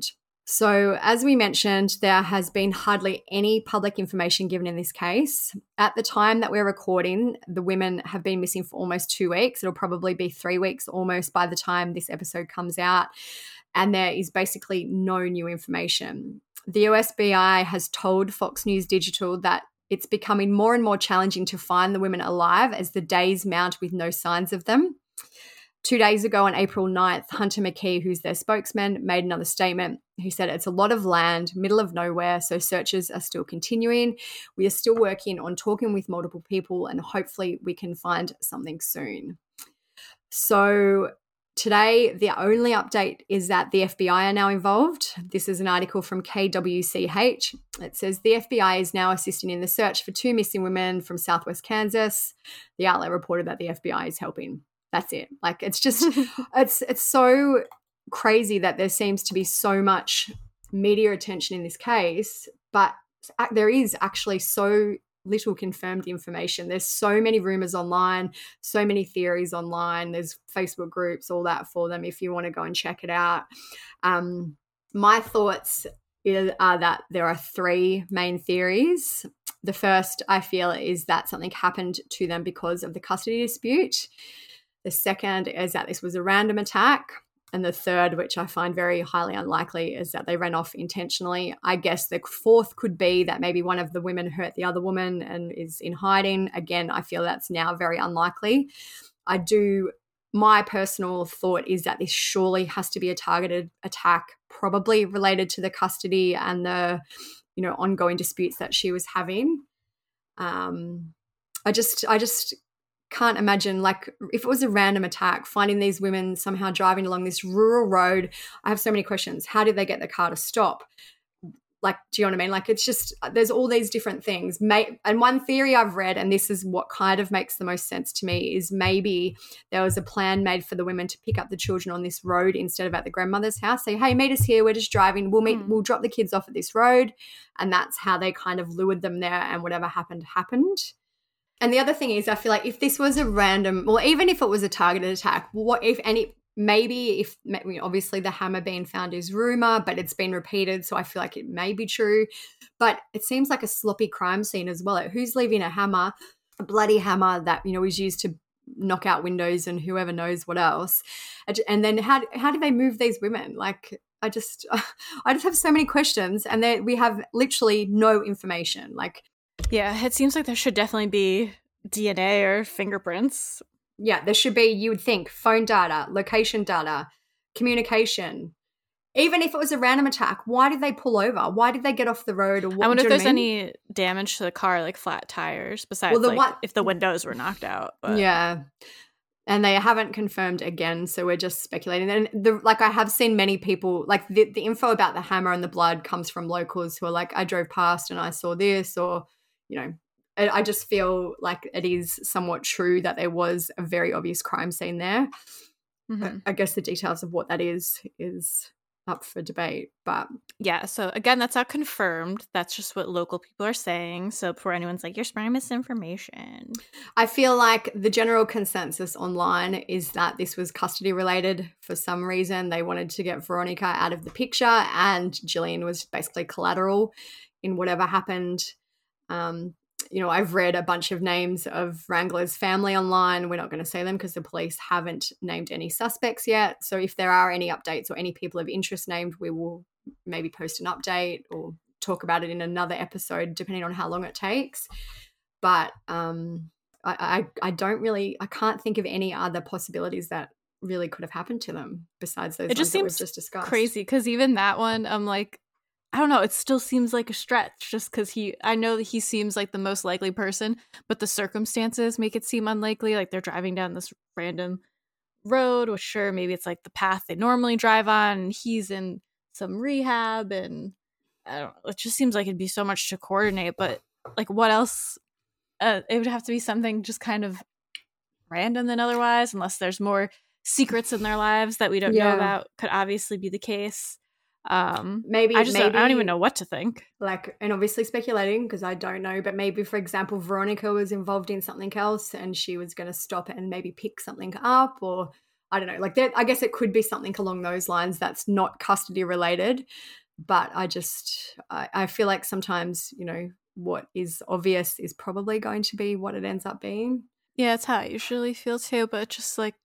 So, as we mentioned, there has been hardly any public information given in this case. At the time that we're recording, the women have been missing for almost 2 weeks. It'll probably be 3 weeks almost by the time this episode comes out. And there is basically no new information. The USBI has told Fox News Digital that it's becoming more and more challenging to find the women alive as the days mount with no signs of them. 2 days ago on April 9th, Hunter McKee, who's their spokesman, made another statement. He said it's a lot of land, middle of nowhere, so searches are still continuing. We are still working on talking with multiple people and hopefully we can find something soon. So today, the only update is that the FBI are now involved. This is an article from KWCH. It says the FBI is now assisting in the search for 2 missing women from Southwest Kansas. The outlet reported that the FBI is helping. That's it. Like, it's just, it's so crazy that there seems to be so much media attention in this case, but there is actually so little confirmed information. There's so many rumors online, so many theories online. There's Facebook groups, all that for them if you want to go and check it out. My thoughts are that there are 3 main theories. The first, I feel, is that something happened to them because of the custody dispute. The second is that this was a random attack. And the third, which I find very highly unlikely, is that they ran off intentionally. I guess the fourth could be that maybe one of the women hurt the other woman and is in hiding. Again, I feel that's now very unlikely. My personal thought is that this surely has to be a targeted attack, probably related to the custody and the, ongoing disputes that she was having. I just can't imagine, like, if it was a random attack, finding these women somehow driving along this rural road. I have so many questions. How did they get the car to stop? Like, do you know what I mean? Like, it's just, there's all these different things. And one theory I've read, and this is what kind of makes the most sense to me, is maybe there was a plan made for the women to pick up the children on this road instead of at the grandmother's house. Say, hey, meet us here. We're just driving. We'll drop the kids off at this road. And that's how they kind of lured them there, and whatever happened. And the other thing is, I feel like if this was a random, well, even if it was a targeted attack, what if any, maybe if, obviously the hammer being found is rumor, but it's been repeated, so I feel like it may be true. But it seems like a sloppy crime scene as well. Who's leaving a hammer, a bloody hammer that, was used to knock out windows and whoever knows what else. And then how did they move these women? Like, I just have so many questions, and we have literally no information. Like, yeah, it seems like there should definitely be DNA or fingerprints. Yeah, there should be, you would think, phone data, location data, communication. Even if it was a random attack, why did they pull over? Why did they get off the road? Or what, I wonder if there's any damage to the car, like flat tires, besides if the windows were knocked out. But. Yeah. And they haven't confirmed again, so we're just speculating. And I have seen many people, like the info about the hammer and the blood comes from locals who are like, I drove past and I saw this, or, I just feel like it is somewhat true that there was a very obvious crime scene there. Mm-hmm. I guess the details of what that is up for debate. But yeah, so again, that's not confirmed. That's just what local people are saying. So before anyone's like, you're spreading misinformation. I feel like the general consensus online is that this was custody related for some reason. They wanted to get Veronica out of the picture, and Jillian was basically collateral in whatever happened. I've read a bunch of names of Wrangler's family online. We're not going to say them because the police haven't named any suspects yet. So if there are any updates or any people of interest named, we will maybe post an update or talk about it in another episode, depending on how long it takes. But I can't think of any other possibilities that really could have happened to them besides those ones that we've just discussed. Crazy, because even that one, I'm like, I don't know, it still seems like a stretch just because I know that he seems like the most likely person, but the circumstances make it seem unlikely. Like, they're driving down this random road, which sure, maybe it's like the path they normally drive on, and he's in some rehab, and I don't know, it just seems like it'd be so much to coordinate. But like, what else? It would have to be something just kind of random than otherwise, unless there's more secrets in their lives that we don't know about. Could obviously be the case. Maybe I don't even know what to think. Like, and obviously speculating because I don't know, but maybe, for example, Veronica was involved in something else and she was going to stop and maybe pick something up, or I don't know. Like, I guess it could be something along those lines that's not custody related. But I feel like sometimes, what is obvious is probably going to be what it ends up being. Yeah, it's how I usually feel too, but just like,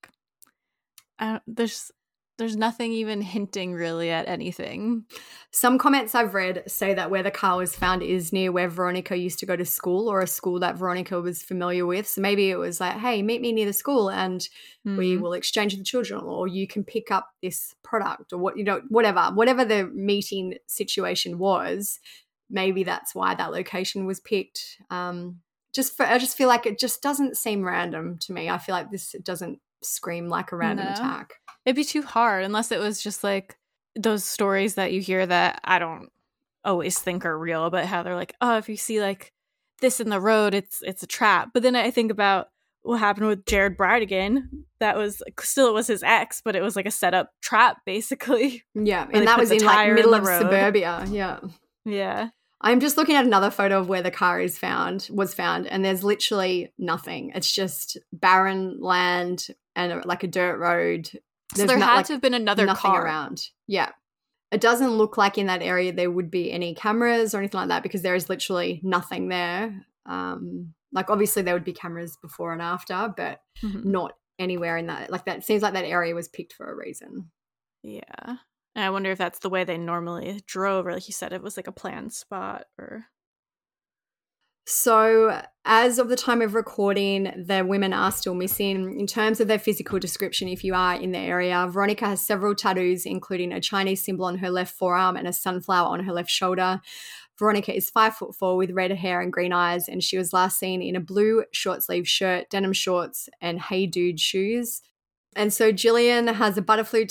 there's nothing even hinting really at anything. Some comments I've read say that where the car was found is near where Veronica used to go to school, or a school that Veronica was familiar with. So maybe it was like, hey, meet me near the school and we will exchange the children, or you can pick up this product, or whatever the meeting situation was. Maybe that's why that location was picked. I just feel like it just doesn't seem random to me. I feel like this doesn't scream like a random attack. It'd be too hard unless it was just like those stories that you hear that I don't always think are real, but how they're like, oh, if you see like this in the road, it's a trap. But then I think about what happened with Jared Bridegan. That was still, it was his ex, but it was like a setup trap basically. Yeah, and that was in like middle of suburbia. Yeah. I'm just looking at another photo of where the car was found, and there's literally nothing. It's just barren land and like a dirt road. So there had to have been another car around. Yeah. It doesn't look like in that area there would be any cameras or anything like that, because there is literally nothing there. Like obviously there would be cameras before and after, but not anywhere in that. Like that seems like that area was picked for a reason. Yeah. And I wonder if that's the way they normally drove, or like you said, it was like a planned spot or... So as of the time of recording, the women are still missing. In terms of their physical description, if you are in the area, Veronica has several tattoos, including a Chinese symbol on her left forearm and a sunflower on her left shoulder. Veronica is 5'4" with red hair and green eyes, and she was last seen in a blue short-sleeve shirt, denim shorts, and Hey Dude shoes. And so Jillian has a butterfly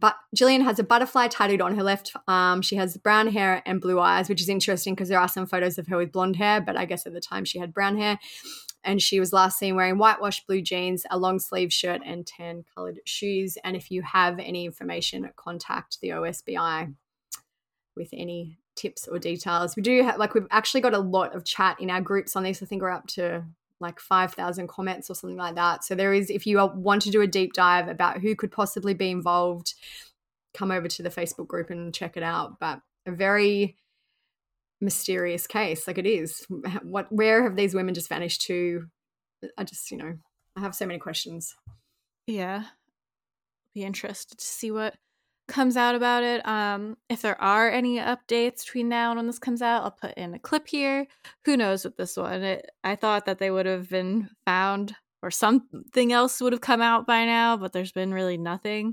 tattooed on her left arm. She has brown hair and blue eyes, which is interesting because there are some photos of her with blonde hair, but I guess at the time she had brown hair. And she was last seen wearing whitewashed blue jeans, a long sleeve shirt, and tan colored shoes. And if you have any information, contact the OSBI with any tips or details. We do have, we've actually got a lot of chat in our groups on this. I think we're up to like 5,000 comments or something like that. So there is, if you want to do a deep dive about who could possibly be involved, come over to the Facebook group and check it out. But a very mysterious case, like it is. Where have these women just vanished to? I just, I have so many questions. Yeah. Be interested to see what comes out about it. If there are any updates between now and when this comes out, I'll put in a clip here. Who knows with this one? I thought that they would have been found or something else would have come out by now, but there's been really nothing.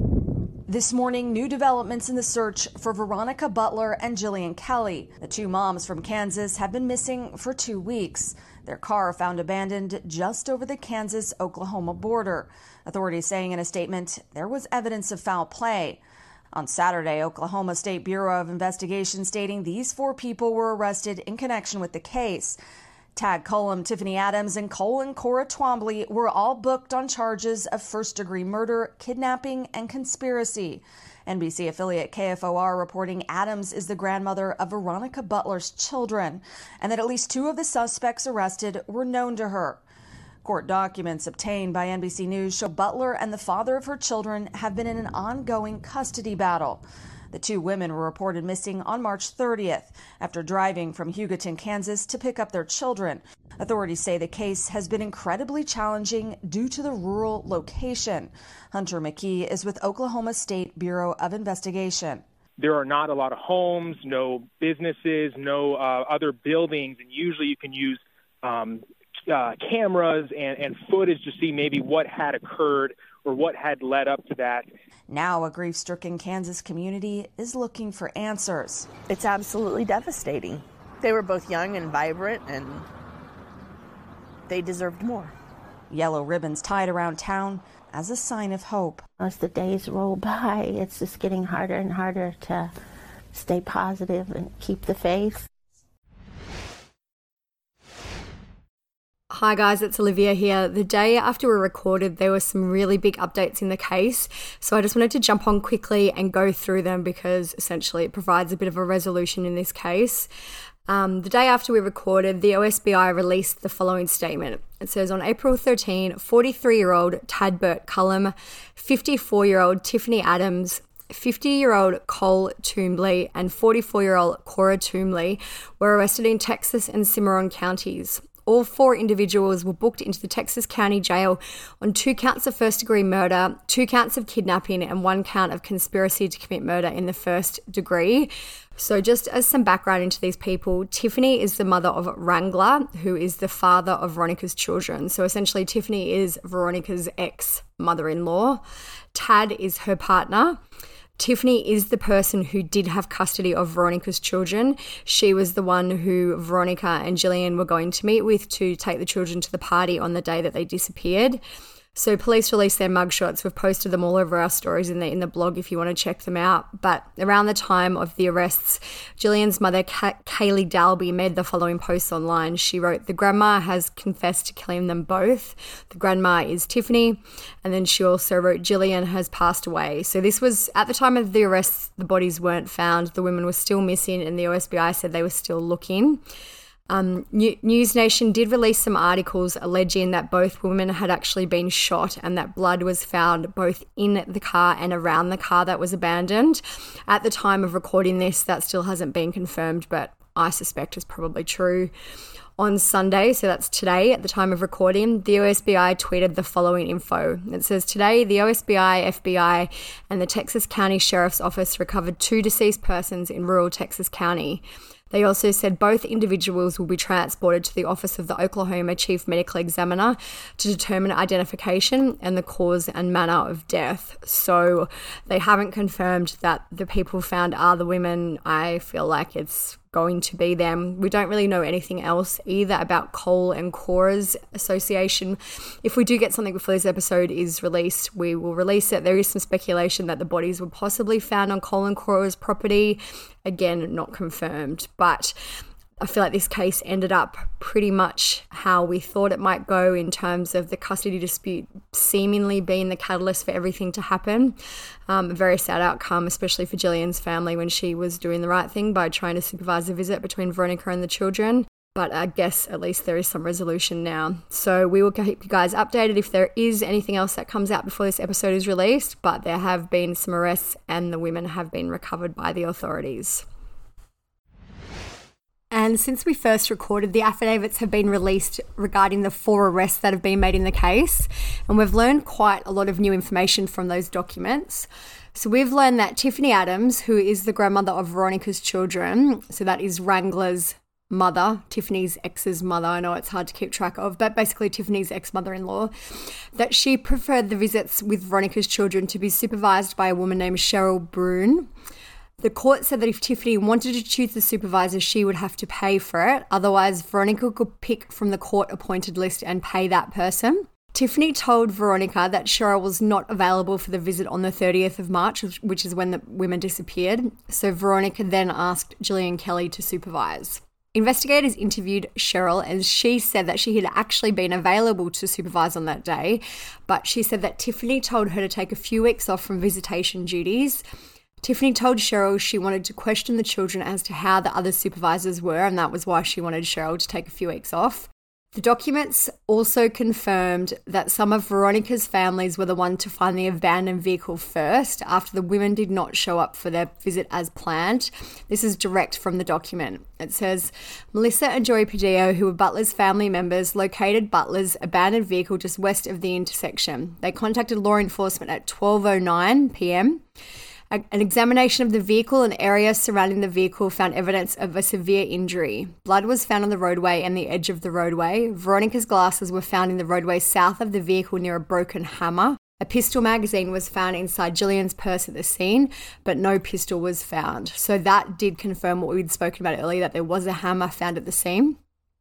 This morning, new developments in the search for Veronica Butler and Jillian Kelly. The two moms from Kansas have been missing for 2 weeks. Their car found abandoned just over the Kansas-Oklahoma border. Authorities saying in a statement there was evidence of foul play. On Saturday, Oklahoma State Bureau of Investigation stating these 4 people were arrested in connection with the case. Tad Cullum, Tiffany Adams, and Cole and Cora Twombly were all booked on charges of first-degree murder, kidnapping, and conspiracy. NBC affiliate KFOR reporting Adams is the grandmother of Veronica Butler's children, and that at least 2 of the suspects arrested were known to her. Court documents obtained by NBC News show Butler and the father of her children have been in an ongoing custody battle. The 2 women were reported missing on March 30th after driving from Hugoton, Kansas to pick up their children. Authorities say the case has been incredibly challenging due to the rural location. Hunter McKee is with Oklahoma State Bureau of Investigation. There are not a lot of homes, no businesses, no other buildings, and usually you can use cameras and footage to see maybe what had occurred or what had led up to that. Now a grief-stricken Kansas community is looking for answers. It's absolutely devastating. They were both young and vibrant, and they deserved more. Yellow ribbons tied around town as a sign of hope. As the days roll by, it's just getting harder and harder to stay positive and keep the faith. Hi guys, it's Olivia here. The day after we recorded, there were some really big updates in the case. So I just wanted to jump on quickly and go through them because essentially it provides a bit of a resolution in this case. The day after we recorded, the OSBI released the following statement. It says, on April 13, 43-year-old Tad Burt Cullum, 54-year-old Tiffany Adams, 50-year-old Cole Toombley and 44-year-old Cora Toombley were arrested in Texas and Cimarron counties. All 4 individuals were booked into the Texas County Jail on 2 counts of first-degree murder, 2 counts of kidnapping, and 1 count of conspiracy to commit murder in the first degree. So just as some background into these people, Tiffany is the mother of Wrangler, who is the father of Veronica's children. So essentially, Tiffany is Veronica's ex-mother-in-law. Tad is her partner. Tiffany is the person who did have custody of Veronica's children. She was the one who Veronica and Jillian were going to meet with to take the children to the party on the day that they disappeared. So police released their mugshots. We've posted them all over our stories in the blog if you want to check them out. But around the time of the arrests, Jillian's mother, Kaylee Dalby, made the following posts online. She wrote, "The grandma has confessed to killing them both. The grandma is Tiffany." And then she also wrote, "Jillian has passed away." So this was, at the time of the arrests, the bodies weren't found. The women were still missing and the OSBI said they were still looking. News Nation did release some articles alleging that both women had actually been shot and that blood was found both in the car and around the car that was abandoned. At the time of recording this, that still hasn't been confirmed, but I suspect is probably true. On Sunday, so that's today at the time of recording, the OSBI tweeted the following info. It says, "Today, the OSBI, FBI, and the Texas County Sheriff's Office recovered 2 deceased persons in rural Texas County. They also said both individuals will be transported to the office of the Oklahoma Chief Medical Examiner to determine identification and the cause and manner of death." So they haven't confirmed that the people found are the women. I feel like it's going to be them. We don't really know anything else either about Cole and Cora's association. If we do get something before this episode is released, we will release it. There is some speculation that the bodies were possibly found on Cole and Cora's property. Again, not confirmed, but I feel like this case ended up pretty much how we thought it might go in terms of the custody dispute seemingly being the catalyst for everything to happen. A very sad outcome, especially for Jillian's family when she was doing the right thing by trying to supervise the visit between Veronica and the children. But I guess at least there is some resolution now. So we will keep you guys updated if there is anything else that comes out before this episode is released. But there have been some arrests and the women have been recovered by the authorities. And since we first recorded, the affidavits have been released regarding the 4 arrests that have been made in the case. And we've learned quite a lot of new information from those documents. So we've learned that Tiffany Adams, who is the grandmother of Veronica's children, so that is Wrangler's mother, Tiffany's ex's mother, I know it's hard to keep track of, but basically Tiffany's ex-mother-in-law, that she preferred the visits with Veronica's children to be supervised by a woman named Cheryl Brune. The court said that if Tiffany wanted to choose the supervisor, she would have to pay for it. Otherwise, Veronica could pick from the court-appointed list and pay that person. Tiffany told Veronica that Cheryl was not available for the visit on the 30th of March, which is when the women disappeared. So Veronica then asked Jillian Kelly to supervise. Investigators interviewed Cheryl and she said that she had actually been available to supervise on that day, but she said that Tiffany told her to take a few weeks off from visitation duties. Tiffany told Cheryl she wanted to question the children as to how the other supervisors were, and that was why she wanted Cheryl to take a few weeks off. The documents also confirmed that some of Veronica's families were the one to find the abandoned vehicle first, after the women did not show up for their visit as planned. This is direct from the document. It says, Melissa and Joey Padillo, who were Butler's family members, located Butler's abandoned vehicle just west of the intersection. They contacted law enforcement at 12:09 p.m. An examination of the vehicle and area surrounding the vehicle found evidence of a severe injury. Blood was found on the roadway and the edge of the roadway. Veronica's glasses were found in the roadway south of the vehicle near a broken hammer. A pistol magazine was found inside Jillian's purse at the scene, but no pistol was found. So that did confirm what we'd spoken about earlier, that there was a hammer found at the scene.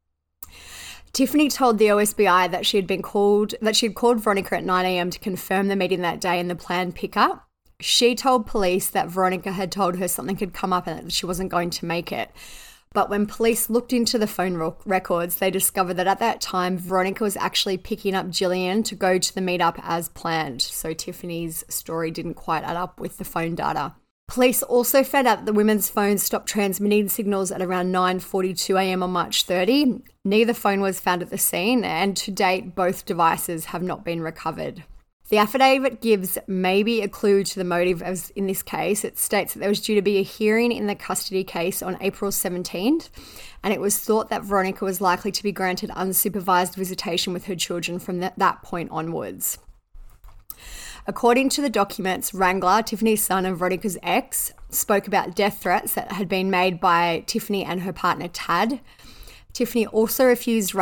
Tiffany told the OSBI that she had called Veronica at 9 a.m. to confirm the meeting that day and the planned pickup. She told police that Veronica had told her something had come up and that she wasn't going to make it. But when police looked into the phone records, they discovered that at that time, Veronica was actually picking up Jillian to go to the meetup as planned. So Tiffany's story didn't quite add up with the phone data. Police also found out that the women's phones stopped transmitting signals at around 9:42 a.m. on March 30. Neither phone was found at the scene, and to date, both devices have not been recovered. The affidavit gives maybe a clue to the motive as in this case. It states that there was due to be a hearing in the custody case on April 17th, and it was thought that Veronica was likely to be granted unsupervised visitation with her children from that point onwards. According to the documents, Wrangler, Tiffany's son and Veronica's ex, spoke about death threats that had been made by Tiffany and her partner Tad. Tiffany also refused to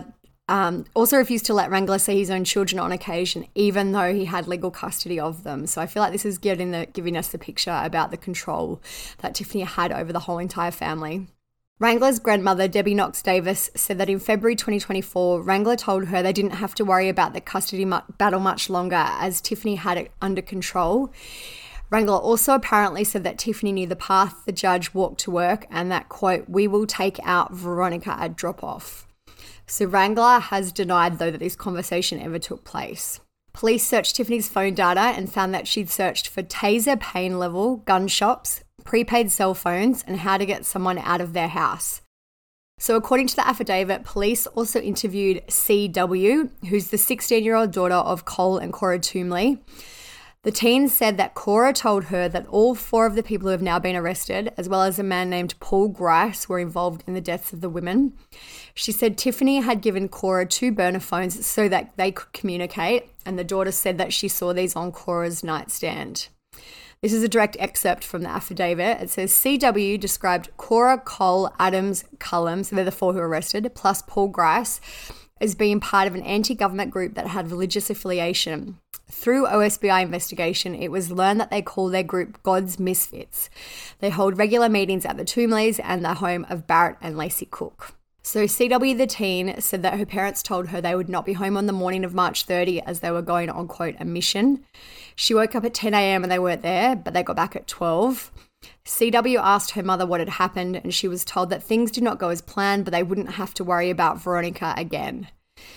let Wrangler see his own children on occasion, even though he had legal custody of them. So I feel like this is giving us the picture about the control that Tiffany had over the whole entire family. Wrangler's grandmother, Debbie Knox Davis, said that in February 2024, Wrangler told her they didn't have to worry about the custody battle much longer as Tiffany had it under control. Wrangler also apparently said that Tiffany knew the path the judge walked to work and that, quote, "we will take out Veronica at drop-off." So Wrangler has denied, though, that this conversation ever took place. Police searched Tiffany's phone data and found that she'd searched for taser pain level, gun shops, prepaid cell phones, and how to get someone out of their house. So according to the affidavit, police also interviewed CW, who's the 16-year-old daughter of Cole and Cora Toomley. The teen said that Cora told her that all 4 of the people who have now been arrested, as well as a man named Paul Grice, were involved in the deaths of the women. She said Tiffany had given Cora 2 burner phones so that they could communicate, and the daughter said that she saw these on Cora's nightstand. This is a direct excerpt from the affidavit. It says, CW described Cora, Cole, Adams, Cullum, so they're the 4 who were arrested, plus Paul Grice, as being part of an anti-government group that had religious affiliation. Through OSBI investigation, it was learned that they call their group God's Misfits. They hold regular meetings at the Toomleys and the home of Barrett and Lacey Cook. So CW, the teen, said that her parents told her they would not be home on the morning of March 30 as they were going on, quote, a mission. She woke up at 10 a.m. and they weren't there, but they got back at 12. CW asked her mother what had happened, and she was told that things did not go as planned, but they wouldn't have to worry about Veronica again.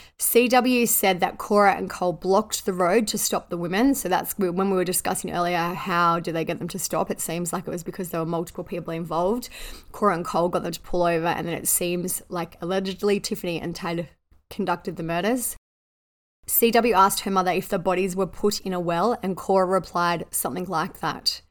CW said that Cora and Cole blocked the road to stop the women. So that's when we were discussing earlier, how do they get them to stop? It seems like it was because there were multiple people involved. Cora and Cole got them to pull over, and then it seems like allegedly Tiffany and Tad conducted the murders. CW asked her mother if the bodies were put in a well, and Cora replied something like that.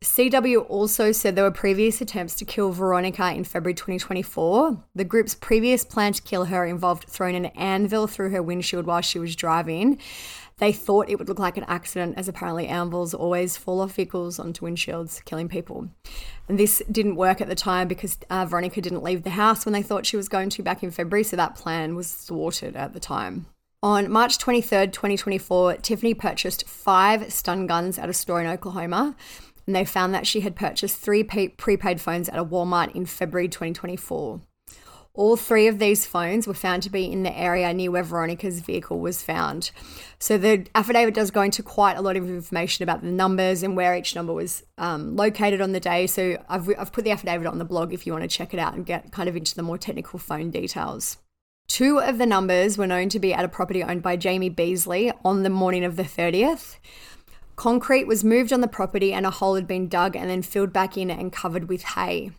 CW also said there were previous attempts to kill Veronica in February 2024. The group's previous plan to kill her involved throwing an anvil through her windshield while she was driving. They thought it would look like an accident, as apparently anvils always fall off vehicles onto windshields, killing people. And this didn't work at the time because Veronica didn't leave the house when they thought she was going to back in February, so that plan was thwarted at the time. On March 23rd, 2024, Tiffany purchased 5 stun guns at a store in Oklahoma, and they found that she had purchased 3 prepaid phones at a Walmart in February 2024. All 3 of these phones were found to be in the area near where Veronica's vehicle was found. So the affidavit does go into quite a lot of information about the numbers and where each number was located on the day. So I've put the affidavit on the blog if you want to check it out and get kind of into the more technical phone details. 2 of the numbers were known to be at a property owned by Jamie Beasley on the morning of the 30th. Concrete was moved on the property and a hole had been dug and then filled back in and covered with hay.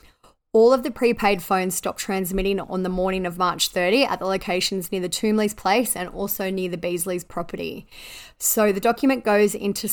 All of the prepaid phones stopped transmitting on the morning of March 30 at the locations near the Toomley's place and also near the Beasley's property. So the document goes into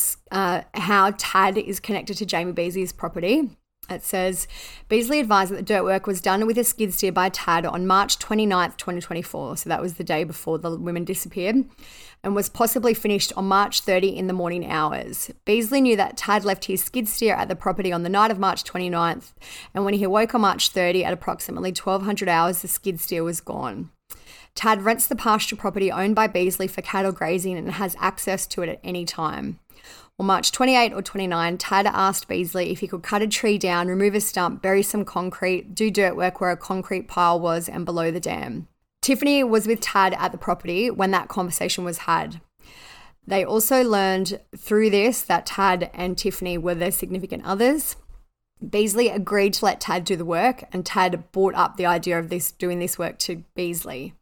how Tad is connected to Jamie Beasley's property. It says, Beasley advised that the dirt work was done with a skid steer by Tad on March 29th, 2024. So that was the day before the women disappeared, and was possibly finished on March 30 in the morning hours. Beasley knew that Tad left his skid steer at the property on the night of March 29th, and when he awoke on March 30 at approximately 1200 hours, the skid steer was gone. Tad rents the pasture property owned by Beasley for cattle grazing and has access to it at any time. On March 28 or 29, Tad asked Beasley if he could cut a tree down, remove a stump, bury some concrete, do dirt work where a concrete pile was and below the dam. Tiffany was with Tad at the property when that conversation was had. They also learned through this that Tad and Tiffany were their significant others. Beasley agreed to let Tad do the work, and Tad brought up the idea of doing this work to Beasley.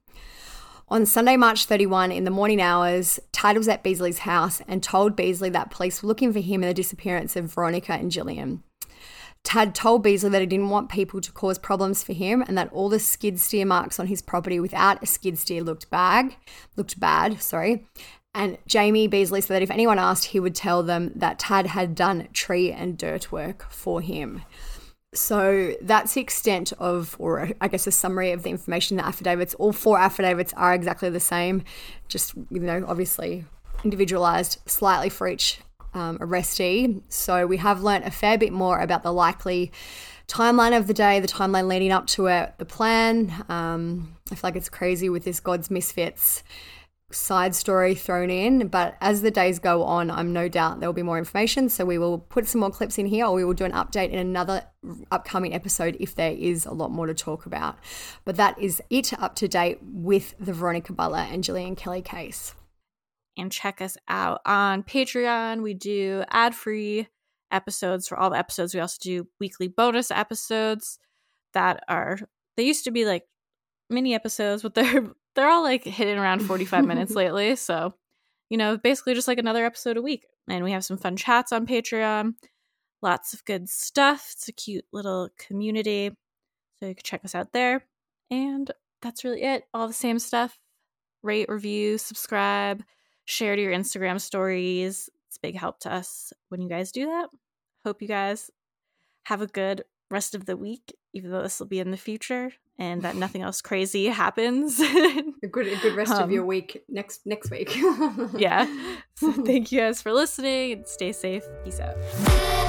On Sunday, March 31, in the morning hours, Tad was at Beasley's house and told Beasley that police were looking for him in the disappearance of Veronica and Jillian. Tad told Beasley that he didn't want people to cause problems for him and that all the skid steer marks on his property without a skid steer looked bad, And Jamie Beasley said that if anyone asked, he would tell them that Tad had done tree and dirt work for him. So that's the extent of, or I guess a summary of the information in the affidavits. All 4 affidavits are exactly the same, just, obviously individualized slightly for each arrestee. So we have learnt a fair bit more about the likely timeline of the day, the timeline leading up to it, the plan. I feel like it's crazy with this God's Misfits side story thrown in, but as the days go on, I'm no doubt there will be more information, so we will put some more clips in here, or we will do an update in another upcoming episode if there is a lot more to talk about. But that is it up to date with the Veronica Butler and Gillian Kelly case. And check us out on Patreon. We do ad-free episodes for all the episodes. We also do weekly bonus episodes that they used to be like mini episodes, but they're all like hitting around 45 minutes lately. So, basically just like another episode a week. And we have some fun chats on Patreon. Lots of good stuff. It's a cute little community. So you can check us out there. And that's really it. All the same stuff. Rate, review, subscribe, share to your Instagram stories. It's a big help to us when you guys do that. Hope you guys have a good rest of the week, even though this will be in the future, and that nothing else crazy happens. a good rest of your week next week. Yeah. So thank you guys for listening, and stay safe. Peace out.